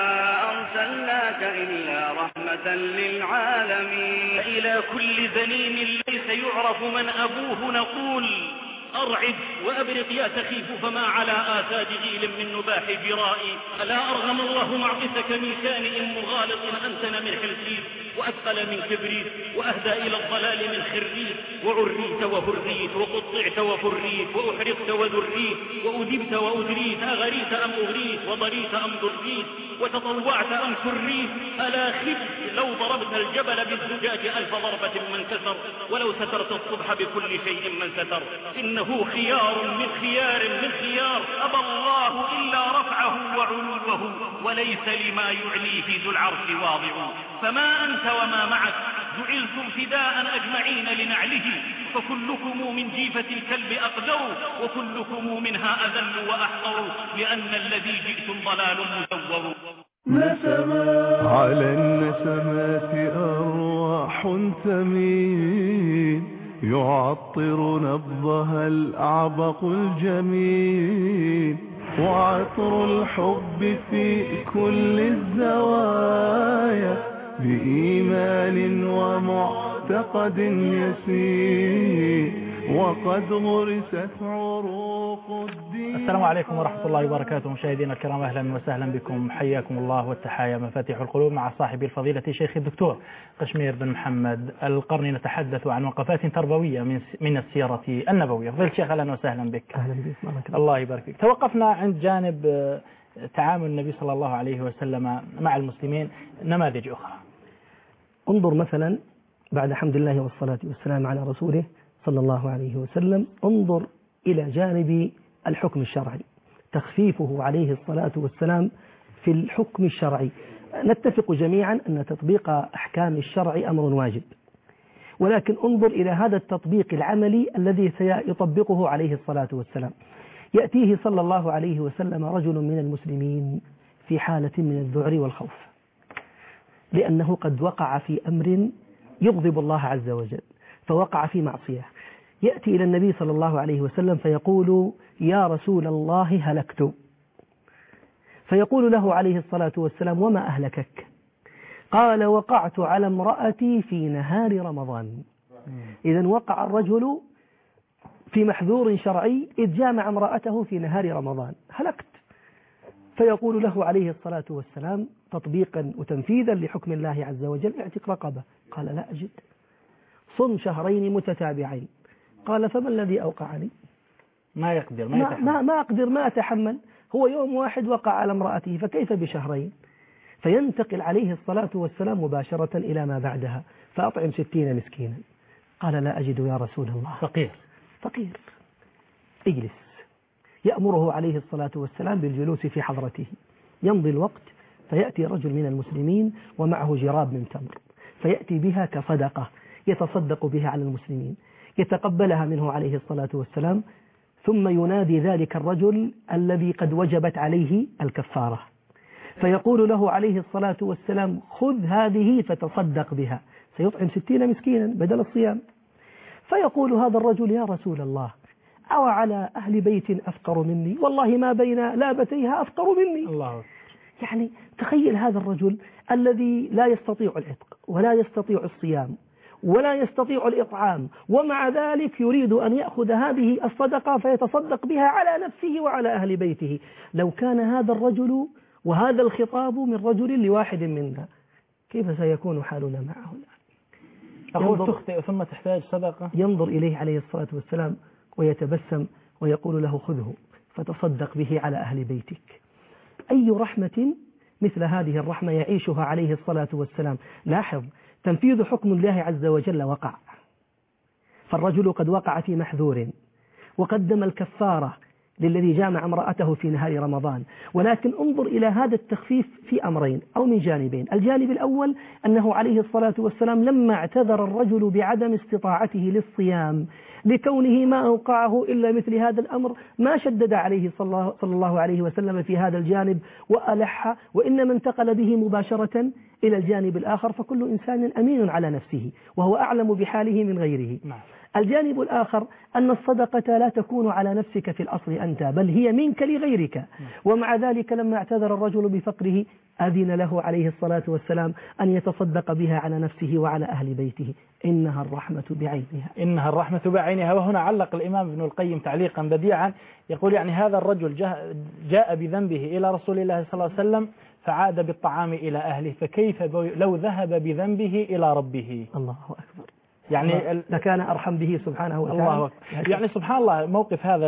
Speaker 4: أرسلناك إلا رحمة للعالمين.
Speaker 5: فإلى كل ذليل ليس يعرف من أبوه نقول: أرعد وأبرق يا سخيف فما على آساد غيل من نباح جرائي. ألا أرغم الله معطسك من كانئ مغالط أنتن من حلسيس وأثقل من كبريت وأهدى إلى الضلال من خريت. وعريت وهريت وقطعت وفريت وأحرقت وذريت وأدبت وأدريت. أغريت أم أغريت وضريت أم ضريت وتطوعت أم كريت. ألا خبت لو ضربت الجبل بالزجاج 1000 ضربة من كسر ولو سترت الصبح بكل شيء من ستر. إنه خيار من خيار من خيار أبى الله إلا رفعه وعلوه وليس لما يعليه ذو العرش واضع. فما أنت وما معك جعلتم فداء أجمعين لنعله. فكلكم من جيفة الكلب أقدر وكلكم منها أذل وأحقر لأن الذي جئتم ضلال مزور.
Speaker 1: على النسمات أرواح تميل يعطر نبضها الأعبق الجميل وعطر الحب في كل الزوايا بإيمان ومعتقد يسير وقد غرست عروق الدين.
Speaker 2: السلام عليكم ورحمة الله وبركاته مشاهدينا الكرام، أهلا وسهلا بكم، حياكم الله، والتحايا مفاتيح القلوب مع صاحب الفضيلة شيخ الدكتور قشمير بن محمد القرني. نتحدث عن وقفات تربوية من السيرة النبوية. فضيلة الشيخ أهلا وسهلا بك.
Speaker 3: أهلا بك.
Speaker 2: الله يبارك فيك. توقفنا عند جانب تعامل النبي صلى الله عليه وسلم مع المسلمين، نماذج أخرى.
Speaker 3: انظر مثلا بعد حمد الله والصلاة والسلام على رسوله صلى الله عليه وسلم، انظر إلى جانب الحكم الشرعي، تخفيفه عليه الصلاة والسلام في الحكم الشرعي. نتفق جميعا أن تطبيق أحكام الشرع أمر واجب، ولكن انظر إلى هذا التطبيق العملي الذي سيطبقه عليه الصلاة والسلام. يأتيه صلى الله عليه وسلم رجل من المسلمين في حالة من الذعر والخوف، لأنه قد وقع في أمر يغضب الله عز وجل، فوقع في معصية. يأتي إلى النبي صلى الله عليه وسلم فيقول: يا رسول الله هلكت. فيقول له عليه الصلاة والسلام: وما أهلكك؟ قال: وقعت على امرأتي في نهار رمضان. إذن وقع الرجل في محذور شرعي إذ جامع امرأته في نهار رمضان، هلكت. فيقول له عليه الصلاة والسلام تطبيقا وتنفيذا لحكم الله عز وجل: اعتق رقبة. قال: لا أجد. صم شهرين متتابعين. قال: فما الذي أوقعني؟
Speaker 2: ما يقدر،
Speaker 3: ما أقدر، ما أتحمل. هو يوم واحد وقع على امرأته، فكيف بشهرين؟ فينتقل عليه الصلاة والسلام مباشرة إلى ما بعدها: فأطعم 60 مسكينا. قال: لا أجد يا رسول الله.
Speaker 2: فقير.
Speaker 3: اجلس. يأمره عليه الصلاة والسلام بالجلوس في حضرته. يمضي الوقت، فيأتي رجل من المسلمين ومعه جراب من تمر، فيأتي بها كصدقة يتصدق بها على المسلمين، يتقبلها منه عليه الصلاة والسلام، ثم ينادي ذلك الرجل الذي قد وجبت عليه الكفارة، فيقول له عليه الصلاة والسلام: خذ هذه فتصدق بها، سيطعم 60 مسكينا بدل الصيام. فيقول هذا الرجل: يا رسول الله، أو على أهل بيت أفقر مني؟ والله ما بين لابتيها أفقر مني.
Speaker 2: الله.
Speaker 3: يعني تخيل هذا الرجل الذي لا يستطيع العتق ولا يستطيع الصيام ولا يستطيع الإطعام، ومع ذلك يريد أن يأخذ هذه الصدقة فيتصدق بها على نفسه وعلى أهل بيته. لو كان هذا الرجل وهذا الخطاب من رجل لواحد منا، كيف سيكون حالنا معه الآن؟
Speaker 2: أقول تخطئ ثم تحتاج صدقة.
Speaker 3: ينظر إليه عليه الصلاة والسلام ويتبسم ويقول له: خذه فتصدق به على أهل بيتك. أي رحمة مثل هذه الرحمة يعيشها عليه الصلاة والسلام. لاحظ، تنفيذ حكم الله عز وجل وقع، فالرجل قد وقع في محذور وقدم الكفارة للذي جامع امرأته في نهار رمضان، ولكن انظر إلى هذا التخفيف في أمرين أو من جانبين. الجانب الأول أنه عليه الصلاة والسلام لما اعتذر الرجل بعدم استطاعته للصيام لكونه ما أوقعه إلا مثل هذا الأمر، ما شدد عليه صلى الله عليه وسلم في هذا الجانب وألح، وإنما انتقل به مباشرة إلى الجانب الآخر، فكل إنسان أمين على نفسه وهو أعلم بحاله من غيره. الجانب الآخر أن الصدقة لا تكون على نفسك في الأصل أنت، بل هي منك لغيرك، ومع ذلك لما اعتذر الرجل بفقره أذن له عليه الصلاة والسلام أن يتصدق بها على نفسه وعلى أهل بيته. إنها الرحمة بعينها.
Speaker 2: وهنا علق الإمام ابن القيم تعليقا بديعا، يقول يعني هذا الرجل جاء بذنبه إلى رسول الله صلى الله عليه وسلم فعاد بالطعام إلى أهله، فكيف لو ذهب بذنبه إلى ربه؟
Speaker 3: الله أكبر.
Speaker 2: يعني
Speaker 3: لكان أرحم به سبحانه وتعالى.
Speaker 2: الله أكبر. يعني سبحان الله، موقف هذا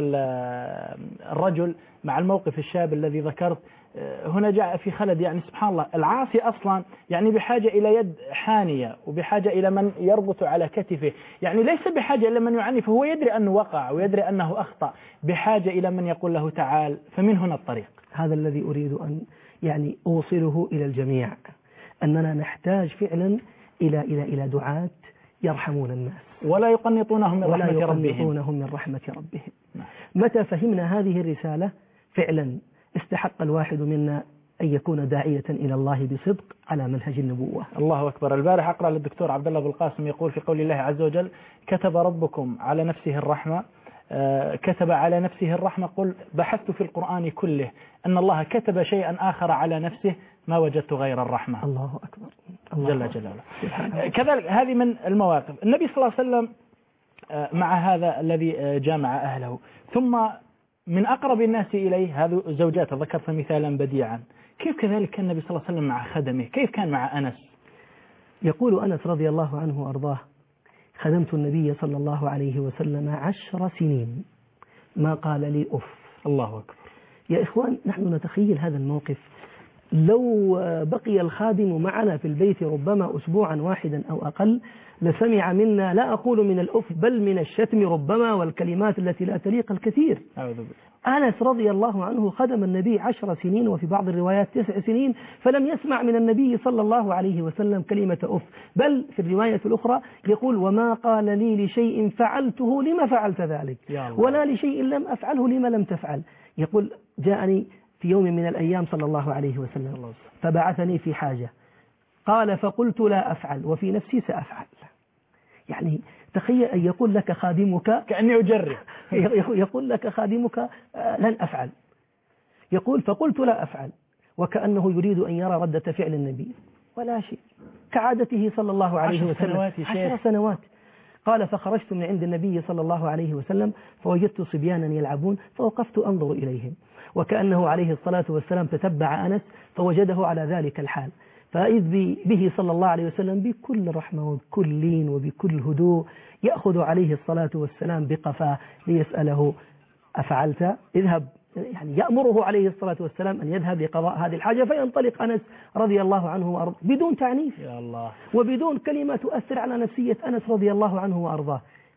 Speaker 2: الرجل مع الموقف الشاب الذي ذكرت هنا جاء في خلد. يعني سبحان الله، العاصي أصلا يعني بحاجة إلى يد حانية وبحاجة إلى من يربط على كتفه، يعني ليس بحاجة إلى من يعنفه، هو يدري أنه وقع ويدري أنه أخطأ، بحاجة إلى من يقول له تعال. فمن هنا الطريق.
Speaker 3: هذا الذي أريد أن يعني أوصله إلى الجميع، أننا نحتاج فعلا إلى دعاة يرحمون الناس
Speaker 2: ولا يقنطونهم من رحمة ربهم.
Speaker 3: متى فهمنا هذه الرسالة فعلا استحق الواحد منا أن يكون داعية إلى الله بصدق على منهج النبوة.
Speaker 2: الله أكبر. البارح أقرأ للدكتور عبد الله أبو القاسم يقول في قول الله عز وجل: كتب ربكم على نفسه الرحمة، كتب على نفسه الرحمة. قل بحثت في القرآن كله أن الله كتب شيئا آخر على نفسه ما وجدت غير الرحمة.
Speaker 3: الله أكبر.
Speaker 2: جل جلاله. كذلك هذه من المواقف. النبي صلى الله عليه وسلم مع هذا الذي جامع أهله. ثم من أقرب الناس إليه هذا زوجاته، ذكرت مثالا بديعا. كيف كذلك كان النبي صلى الله عليه وسلم مع خدمه؟ كيف كان مع أنس؟
Speaker 3: يقول أنس رضي الله عنه وأرضاه: خدمت النبي صلى الله عليه وسلم 10 سنين ما قال لي أف.
Speaker 2: الله أكبر.
Speaker 3: يا إخوان، نحن نتخيل هذا الموقف. لو بقي الخادم معنا في البيت ربما أسبوعا واحدا أو أقل لسمع منا، لا أقول من الأف بل من الشتم ربما والكلمات التي لا تليق الكثير. أنس رضي الله عنه خدم النبي 10 سنين، وفي بعض الروايات 9 سنين، فلم يسمع من النبي صلى الله عليه وسلم كلمة أف. بل في الرواية الأخرى يقول: وما قال لي لشيء فعلته لما فعلت ذلك، ولا لشيء لم أفعله لما لم تفعل. يقول: جاءني في يوم من الأيام صلى الله عليه وسلم فبعثني في حاجة، قال فقلت لا أفعل وفي نفسي سأفعل. يعني تخيل أن يقول لك خادمك،
Speaker 2: كأني أجرب،
Speaker 3: يقول لك خادمك لن أفعل، يقول فقلت لا أفعل، وكأنه يريد أن يرى ردة فعل النبي، ولا شيء، كعادته صلى الله عليه وسلم. 10 سنوات. قال: فخرجت من عند النبي صلى الله عليه وسلم فوجدت صبيانا يلعبون فوقفت أنظر إليهم، وكأنه عليه الصلاة والسلام تتبع أنس فوجده على ذلك الحال، فإذ به صلى الله عليه وسلم بكل رحمة وبكل لين وبكل هدوء يأخذ عليه الصلاة والسلام بقفاه ليسأله: أفعلت؟ اذهب. يعني يأمره عليه الصلاة والسلام أن يذهب لقضاء هذه الحاجة، فينطلق أنس رضي الله عنه وأرضاه بدون تعنيف،
Speaker 2: يا الله،
Speaker 3: وبدون كلمة تؤثر على نفسية أنس رضي الله عنه وأرضاه.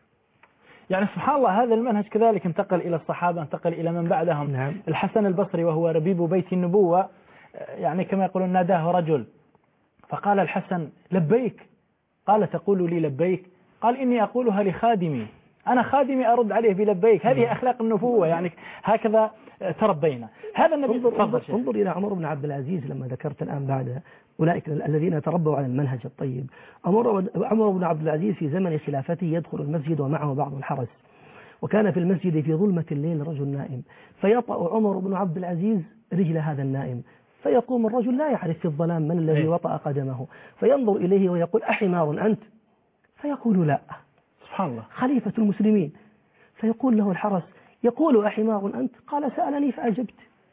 Speaker 2: يعني سبحان الله، هذا المنهج كذلك انتقل إلى الصحابة، انتقل إلى من بعدهم.
Speaker 3: نعم.
Speaker 2: الحسن البصري وهو ربيب بيت النبوة، يعني كما يقولون ناداه رجل فقال الحسن: لبيك. قال: تقول لي لبيك؟ قال: إني أقولها لخادمي، أنا خادمي أرد عليه بلبيك. هذه أخلاق النبوة، يعني هكذا تربينا. هذا النبي.
Speaker 3: انظر إلى عمر بن عبد العزيز لما ذكرت الآن بعد أولئك الذين تربوا على المنهج الطيب. عمر بن عبد العزيز في زمن خلافته يدخل المسجد ومعه بعض الحرس، وكان في المسجد في ظلمة الليل رجل نائم، فيطأ عمر بن عبد العزيز رجل هذا النائم، فيقوم الرجل لا يعرف في الظلام من الذي وطأ قدمه، فينظر إليه ويقول: أحمار أنت؟ فيقول: لا.
Speaker 2: سبحان الله،
Speaker 3: خليفة المسلمين. فيقول له الحرس: يقول أحمار أنت؟ قال: سألني فأجبت.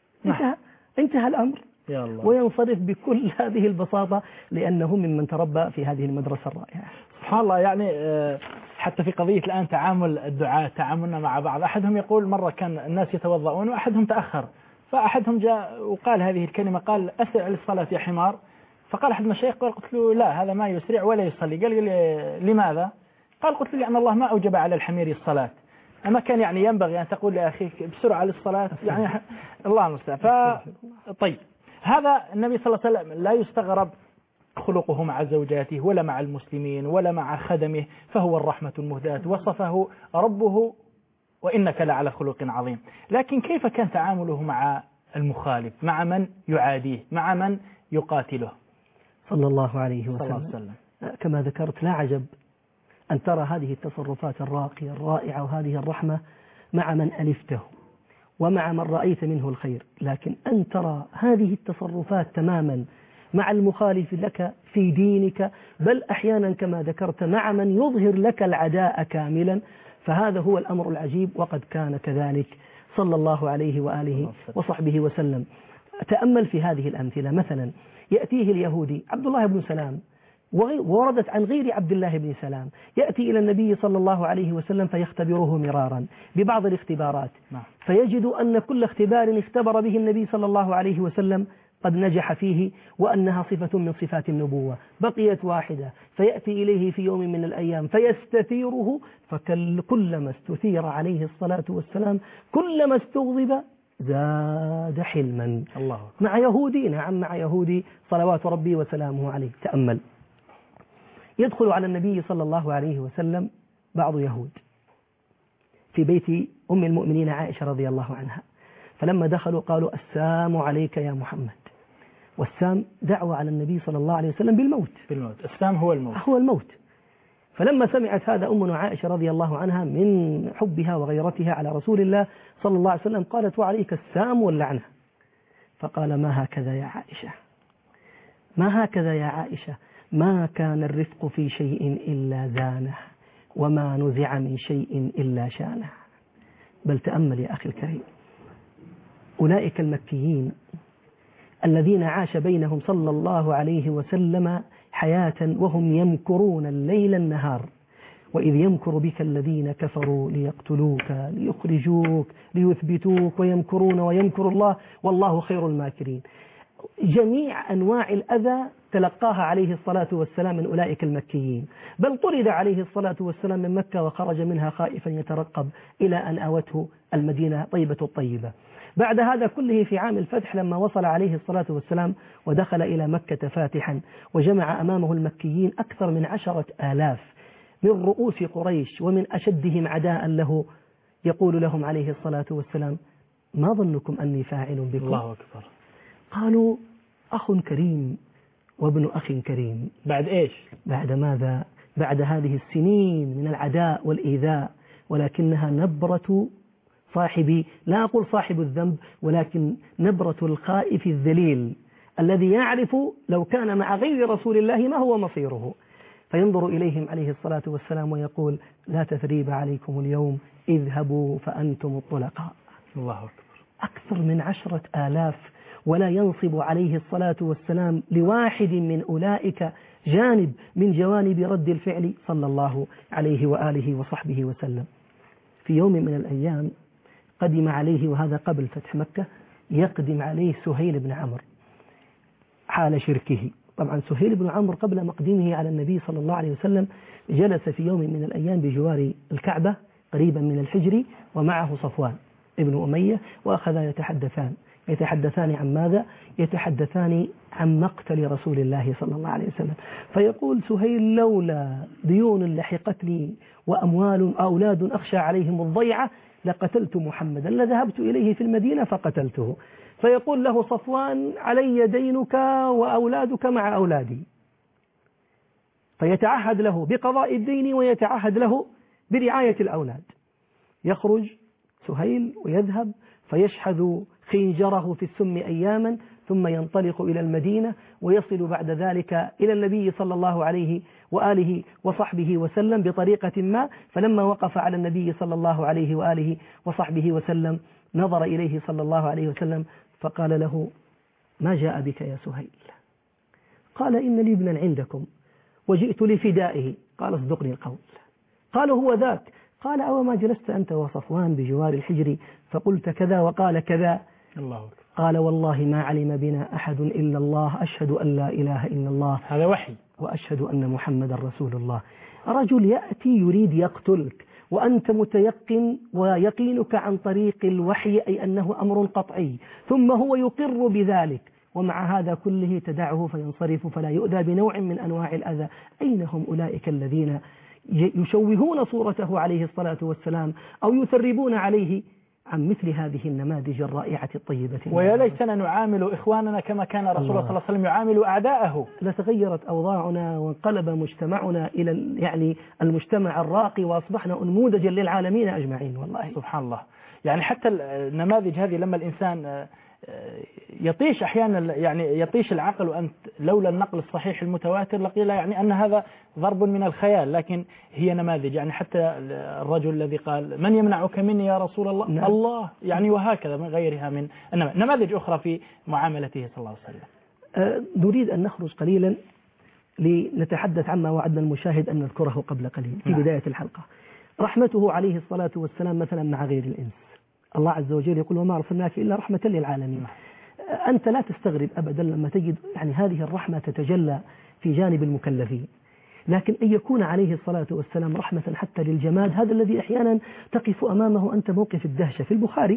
Speaker 3: انتهى الأمر.
Speaker 2: يا الله.
Speaker 3: وينصرف بكل هذه البساطة لأنه ممن تربى في هذه المدرسة الرائعة.
Speaker 2: سبحان الله. يعني حتى في قضية الآن تعامل الدعاة، تعاملنا مع بعض، أحدهم يقول مرة كان الناس يتوضؤون وأحدهم تأخر، فأحدهم جاء وقال هذه الكلمة، قال: أسرع للصلاة يا حمار. فقال أحد المشايخ، قلت له: لا، هذا ما يسرع ولا يصلي. قال لي: لماذا؟ قال: قلت له: لأن الله ما أوجب على الحمير الصلاة، أما كان يعني ينبغي أن تقول لأخيك بسرعة للصلاة، يعني الله المستعان. طيب، هذا النبي صلى الله عليه وسلم لا يستغرب خلقه مع زوجاته ولا مع المسلمين ولا مع خدمه، فهو الرحمة المهداة، وصفه ربه: وإنك لعلى خلق عظيم. لكن كيف كان تعامله مع المخالف، مع من يعاديه، مع من يقاتله؟
Speaker 3: صلى الله عليه وسلم. كما ذكرت، لا عجب أن ترى هذه التصرفات الراقية الرائعة وهذه الرحمة مع من ألفته ومع من رأيت منه الخير، لكن أن ترى هذه التصرفات تماما مع المخالف لك في دينك، بل أحيانا كما ذكرت مع من يظهر لك العداء كاملا، فهذا هو الأمر العجيب، وقد كان كذلك صلى الله عليه وآله وصحبه وسلم. تأمل في هذه الأمثلة. مثلا يأتيه اليهودي عبد الله بن سلام، ووردت عن غير عبد الله بن سلام، يأتي إلى النبي صلى الله عليه وسلم فيختبره مرارا ببعض الاختبارات، فيجد أن كل اختبار اختبر به النبي صلى الله عليه وسلم قد نجح فيه، وأنها صفة من صفات النبوة. بقيت واحدة، فيأتي إليه في يوم من الأيام فيستثيره، فكلما استثير عليه الصلاة والسلام كلما استغضب زاد حلما.
Speaker 2: الله.
Speaker 3: مع يهودي، نعم، مع يهودي صلوات ربي وسلامه عليه. تأمل، يدخل على النبي صلى الله عليه وسلم بعض يهود في بيت أم المؤمنين عائشة رضي الله عنها، فلما دخلوا قالوا: السلام عليك يا محمد. والسام دعوة على النبي صلى الله عليه وسلم بالموت.
Speaker 2: السام هو
Speaker 3: الموت. فلما سمعت هذا أمنا عائشة رضي الله عنها من حبها وغيرتها على رسول الله صلى الله عليه وسلم قالت: وعليك السام واللعنة. فقال: ما هكذا يا عائشة، ما هكذا يا عائشة، ما كان الرفق في شيء إلا زانه، وما نزع من شيء إلا شانه. بل تأمل يا أخي الكريم، أولئك المكيين الذين عاش بينهم صلى الله عليه وسلم حياة وهم يمكرون الليل النهار، وإذ يمكر بك الذين كفروا ليقتلوك ليخرجوك ليثبتوك ويمكرون ويمكر الله والله خير الماكرين. جميع أنواع الأذى تلقاها عليه الصلاة والسلام من أولئك المكيين، بل طرد عليه الصلاة والسلام من مكة وخرج منها خائفا يترقب إلى أن آوته المدينة طيبة الطيبة. بعد هذا كله في عام الفتح لما وصل عليه الصلاة والسلام ودخل إلى مكة فاتحا وجمع أمامه المكيين أكثر من 10,000 من رؤوس قريش ومن أشدهم عداء له، يقول لهم عليه الصلاة والسلام: ما ظنكم أني فاعل بكم؟
Speaker 2: الله أكبر.
Speaker 3: قالوا: أخ كريم وابن أخ كريم.
Speaker 2: بعد إيش؟
Speaker 3: بعد ماذا؟ بعد هذه السنين من العداء والإيذاء، ولكنها نبرة صاحب، لا أقول صاحب الذنب، ولكن نبرة الخائف الذليل الذي يعرف لو كان مع غير رسول الله ما هو مصيره، فينظر إليهم عليه الصلاة والسلام ويقول: لا تثريب عليكم اليوم، اذهبوا فأنتم الطلقاء.
Speaker 2: الله أكبر.
Speaker 3: أكثر من 10,000، ولا ينصب عليه الصلاة والسلام لواحد من أولئك جانب من جوانب رد الفعل صلى الله عليه وآله وصحبه وسلم. في يوم من الأيام قدم عليه، وهذا قبل فتح مكة، يقدم عليه سهيل بن عمرو حال شركه. طبعا سهيل بن عمرو قبل مقدمه على النبي صلى الله عليه وسلم جلس في يوم من الأيام بجوار الكعبة قريبا من الحجر، ومعه صفوان ابن أمية، وأخذا يتحدثان عن ماذا؟ يتحدثان عن مقتل رسول الله صلى الله عليه وسلم. فيقول سهيل: لولا ديون لحقتني وأموال أولاد أخشى عليهم الضيعة لقتلت محمدا، لذهبت إليه في المدينة فقتلته. فيقول له صفوان: علي دينك وأولادك مع أولادي، فيتعهد له بقضاء الدين ويتعهد له برعاية الأولاد. يخرج سهيل ويذهب فيشحذ خنجره في السم أياما، ثم ينطلق إلى المدينة ويصل بعد ذلك إلى النبي صلى الله عليه وآله وصحبه وسلم بطريقة ما. فلما وقف على النبي صلى الله عليه وآله وصحبه وسلم نظر إليه صلى الله عليه وسلم فقال له: ما جاء بك يا سهيل؟ قال: إن لي ابنا عندكم وجئت لفدائه. قال: اصدقني القول. قال: هو ذاك. قال: أو ما جلست أنت وصفوان بجوار الحجر فقلت كذا وقال كذا؟
Speaker 2: الله أكبر.
Speaker 3: قال: والله ما علم بنا أحد إلا الله، أشهد أن لا إله إلا الله،
Speaker 2: هذا وحي،
Speaker 3: وأشهد أن محمدا رسول الله. رجل يأتي يريد يقتلك وأنت متيقن ويقينك عن طريق الوحي أي أنه أمر قطعي، ثم هو يقر بذلك، ومع هذا كله تدعه فينصرف فلا يؤذى بنوع من أنواع الأذى. أين هم أولئك الذين يشوهون صورته عليه الصلاة والسلام أو يثربون عليه عن مثل هذه النماذج الرائعة الطيبة؟
Speaker 2: ويا ليتنا نعامل إخواننا كما كان رسول الله صلى الله عليه وسلم يعامل أعداءه.
Speaker 3: لتغيرت أوضاعنا وانقلب مجتمعنا إلى يعني المجتمع الراقي، وأصبحنا أنموذجا للعالمين أجمعين. والله
Speaker 2: سبحان الله. يعني حتى النماذج هذه لما الإنسان يطيش أحيانا، يعني يطيش العقل، وأنت لولا النقل الصحيح المتواتر لقيل يعني أن هذا ضرب من الخيال، لكن هي نماذج. يعني حتى الرجل الذي قال: من يمنعك مني يا رسول الله؟
Speaker 3: نعم.
Speaker 2: الله، يعني وهكذا من غيرها من نماذج أخرى في معاملته صلى الله عليه وسلم.
Speaker 3: نريد أن نخرج قليلا لنتحدث عما وعدنا المشاهد أن نذكره قبل قليل في بداية الحلقة. رحمته عليه الصلاة والسلام مثلا مع غير الإنس. الله عز وجل يقول: وما أرسلناك إلا رحمة للعالمين. أنت لا تستغرب أبدا لما تجد يعني هذه الرحمة تتجلى في جانب المكلفين، لكن أن يكون عليه الصلاة والسلام رحمة حتى للجماد، هذا الذي أحيانا تقف أمامه أنت موقف الدهشة. في البخاري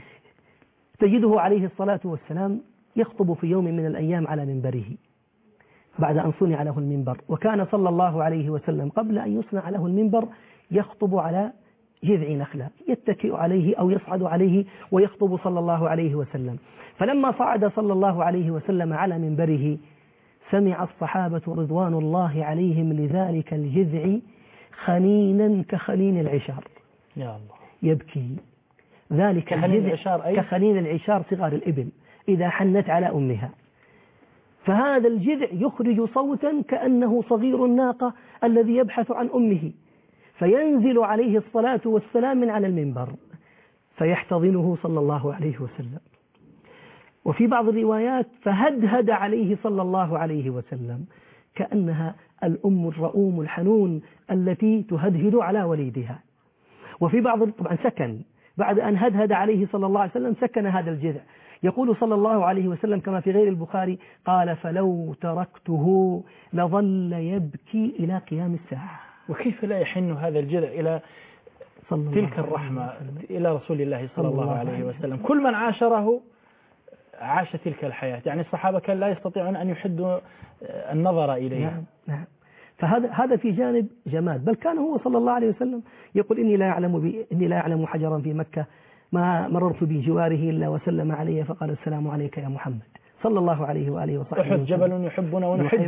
Speaker 3: تجده عليه الصلاة والسلام يخطب في يوم من الأيام على منبره بعد أن صنع له المنبر، وكان صلى الله عليه وسلم قبل أن يصنع له المنبر يخطب على جذع نخلة يتكئ عليه أو يصعد عليه ويخطب صلى الله عليه وسلم. فلما صعد صلى الله عليه وسلم على منبره سمع الصحابة رضوان الله عليهم لذلك الجذع خنينا كخنين العشار.
Speaker 2: يا الله.
Speaker 3: يبكي ذلك
Speaker 2: كخنين العشار، أي
Speaker 3: كخنين العشار صغار الإبل إذا حنت على أمها. فهذا الجذع يخرج صوتا كأنه صغير الناقة الذي يبحث عن أمه. فينزل عليه الصلاة والسلام من على المنبر فيحتضنه صلى الله عليه وسلم. وفي بعض الروايات فهدهد عليه صلى الله عليه وسلم، كأنها الأم الرؤوم الحنون التي تهدهد على وليدها. وفي بعض طبعا سكن بعد أن هدهد عليه صلى الله عليه وسلم، سكن هذا الجذع. يقول صلى الله عليه وسلم كما في غير البخاري قال فلو تركته لظل يبكي إلى قيام الساعة.
Speaker 2: وكيف لا يحن هذا الجذع إلى تلك الرحمة إلى رسول الله صلى الله عليه وسلم؟ كل من عاشره عاش تلك الحياة، يعني الصحابة كان لا يستطيعون أن يحدوا النظر إليها.
Speaker 3: نعم. فهذا في جانب جمال. بل كان هو صلى الله عليه وسلم يقول إني لا أعلم حجرا في مكة ما مررت بجواره إلا وسلم علي فقال السلام عليك يا محمد صلى الله عليه وآله وصحبه.
Speaker 2: أحد جبل يحبنا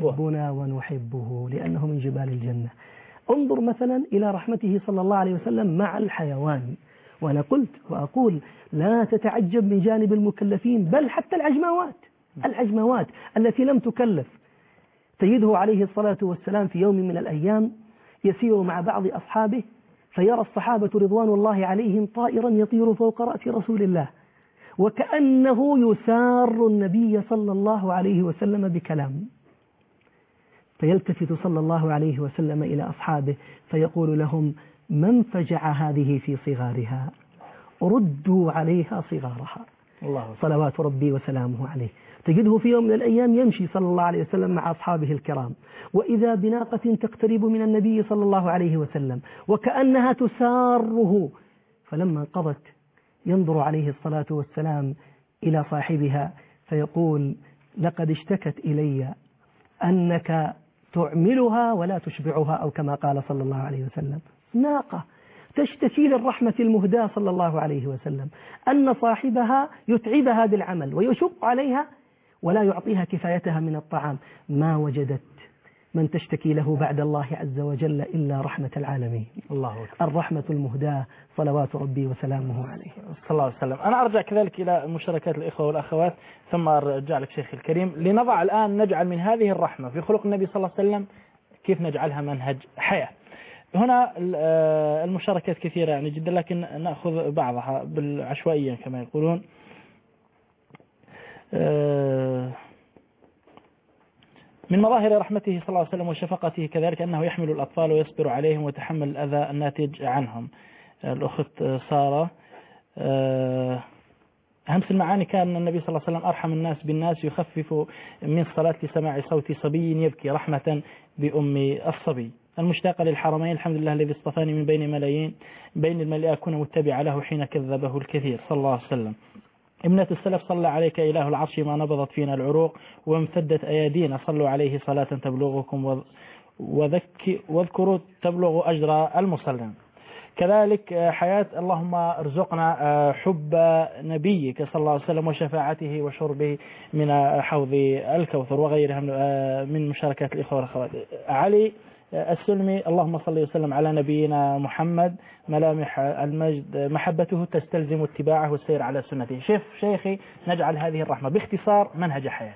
Speaker 3: ونحبه لأنه من جبال الجنة. انظر مثلا إلى رحمته صلى الله عليه وسلم مع الحيوان. وأنا قلت وأقول لا تتعجب من جانب المكلفين، بل حتى العجموات التي لم تكلف. تجده عليه الصلاة والسلام في يوم من الأيام يسير مع بعض أصحابه، فيرى الصحابة رضوان الله عليهم طائرا يطير فوق رأس رسول الله، وكأنه يسار النبي صلى الله عليه وسلم بكلام. فيلتفت صلى الله عليه وسلم إلى أصحابه فيقول لهم من فجع هذه في صغارها ردوا عليها صغارها. صلوات ربي وسلامه عليه. تجده في يوم من الأيام يمشي صلى الله عليه وسلم مع أصحابه الكرام، وإذا بناقة تقترب من النبي صلى الله عليه وسلم وكأنها تساره، فلما انقضت ينظر عليه الصلاة والسلام إلى صاحبها فيقول لقد اشتكت إلي أنك تعملها ولا تشبعها، أو كما قال صلى الله عليه وسلم. ناقة تشتكي للرحمة المهداة صلى الله عليه وسلم أن صاحبها يتعبها بالعمل ويشق عليها ولا يعطيها كفايتها من الطعام. ما وجدت من تشتكي له بعد الله عز وجل إلا رحمة العالمين.
Speaker 2: الله أكبر.
Speaker 3: الرحمة المهداة صلوات ربي وسلامه عليه
Speaker 2: صلى الله عليه وسلم. أنا أرجع كذلك إلى مشاركات الإخوة والأخوات ثم أرجع لك شيخ الكريم لنضع الآن نجعل من هذه الرحمة في خلق النبي صلى الله عليه وسلم كيف نجعلها منهج حياة. هنا المشاركات كثيرة يعني جدا، لكن نأخذ بعضها بالعشوائية كما يقولون. من مظاهر رحمته صلى الله عليه وسلم وشفقته كذلك أنه يحمل الأطفال ويصبر عليهم ويتحمل الأذى الناتج عنهم. الأخت سارة همس المعاني كان النبي صلى الله عليه وسلم أرحم الناس بالناس، يخفف من الصلاة لسماع صوت صبي يبكي رحمة بأم الصبي. المشتاقة للحرمين الحمد لله الذي اصطفاني من بين ملايين بين الملئة أكون متبع له حين كذبه الكثير صلى الله عليه وسلم. ابنة السلف صلى عليك إله العرش ما نبضت فينا العروق وامتدت أيادينا صلوا عليه صلاة تبلغكم واذكروا تبلغ أجر المصلين. كذلك حياة اللهم ارزقنا حب نبيك صلى الله عليه وسلم وشفاعته وشربه من حوض الكوثر وغيرها من مشاركات الإخوة والأخوات. علي السلمي اللهم صل وسلم على نبينا محمد ملامح المجد محبته تستلزم اتباعه والسير على سنته. شيخي نجعل هذه الرحمة باختصار منهج حياة.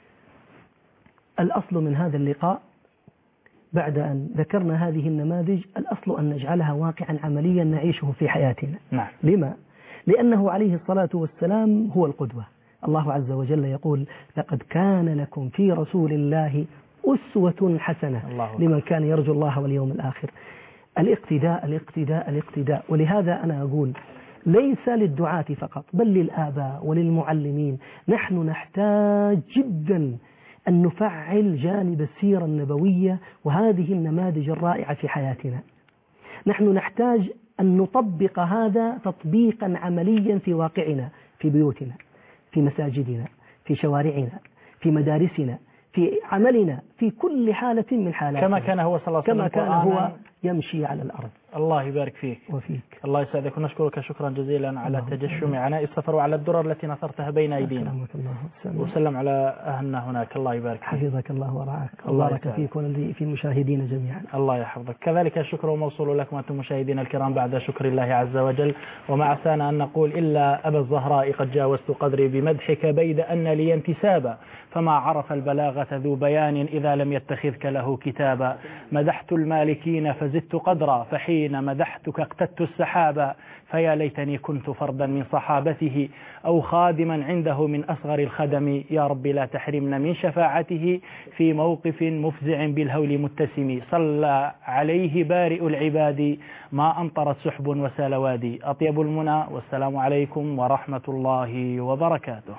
Speaker 3: الأصل من هذا اللقاء بعد أن ذكرنا هذه النماذج الأصل أن نجعلها واقعا عمليا نعيشه في حياتنا.
Speaker 2: نعم.
Speaker 3: لما؟ لأنه عليه الصلاة والسلام هو القدوة. الله عز وجل يقول لقد كان لكم في رسول الله أسوة حسنة لمن كان يرجو الله واليوم الآخر. الاقتداء الاقتداء الاقتداء. ولهذا أنا أقول ليس للدعاة فقط بل للآباء وللمعلمين. نحن نحتاج جدا أن نفعل جانب السيرة النبوية وهذه النماذج الرائعة في حياتنا. نحن نحتاج أن نطبق هذا تطبيقا عمليا في واقعنا، في بيوتنا، في مساجدنا، في شوارعنا، في مدارسنا، في عملنا، في كل حالة من حالاتنا،
Speaker 2: كما كان هو صلى الله عليه وسلم
Speaker 3: كما كان هو يمشي على الأرض.
Speaker 2: الله يبارك فيك
Speaker 3: وفيك.
Speaker 2: الله يسعدك ونشكرك شكرا جزيلا على تجشم عناء السفر وعلى الدرر التي نثرتها بين أيدينا. وسلم على أهلنا هناك. الله يبارك فيك.
Speaker 3: حفظك الله ورعاك. الله يبارك فيك ولي المشاهدين جميعا.
Speaker 2: الله يحفظك. كذلك الشكر موصول لكم أنتم مشاهدين الكرام بعد شكر الله عز وجل. وما عسانا أن نقول إلا أبا الزهراء قد جاوزت قدري بمدحك بيد أن لي انتسابا فما عرف البلاغة ذو بيان إذا لم يتخذك له كتابا مدحت المالكين زدت قدرا، فحين مدحتك اقتدت السحابا، فيا ليتني كنت فردا من صحابته أو خادما عنده من أصغر الخدم. يا رب لا تحرمنا من شفاعته في موقف مفزع بالهول متسم. صلى عليه بارئ العباد ما أمطرت سحب وسال وادي. أطيب المنى، والسلام عليكم ورحمة الله وبركاته.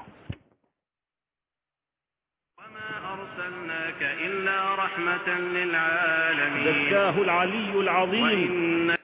Speaker 4: وما أرسلناك إلا رحمة للعالمين.
Speaker 5: زكاه العلي العظيم.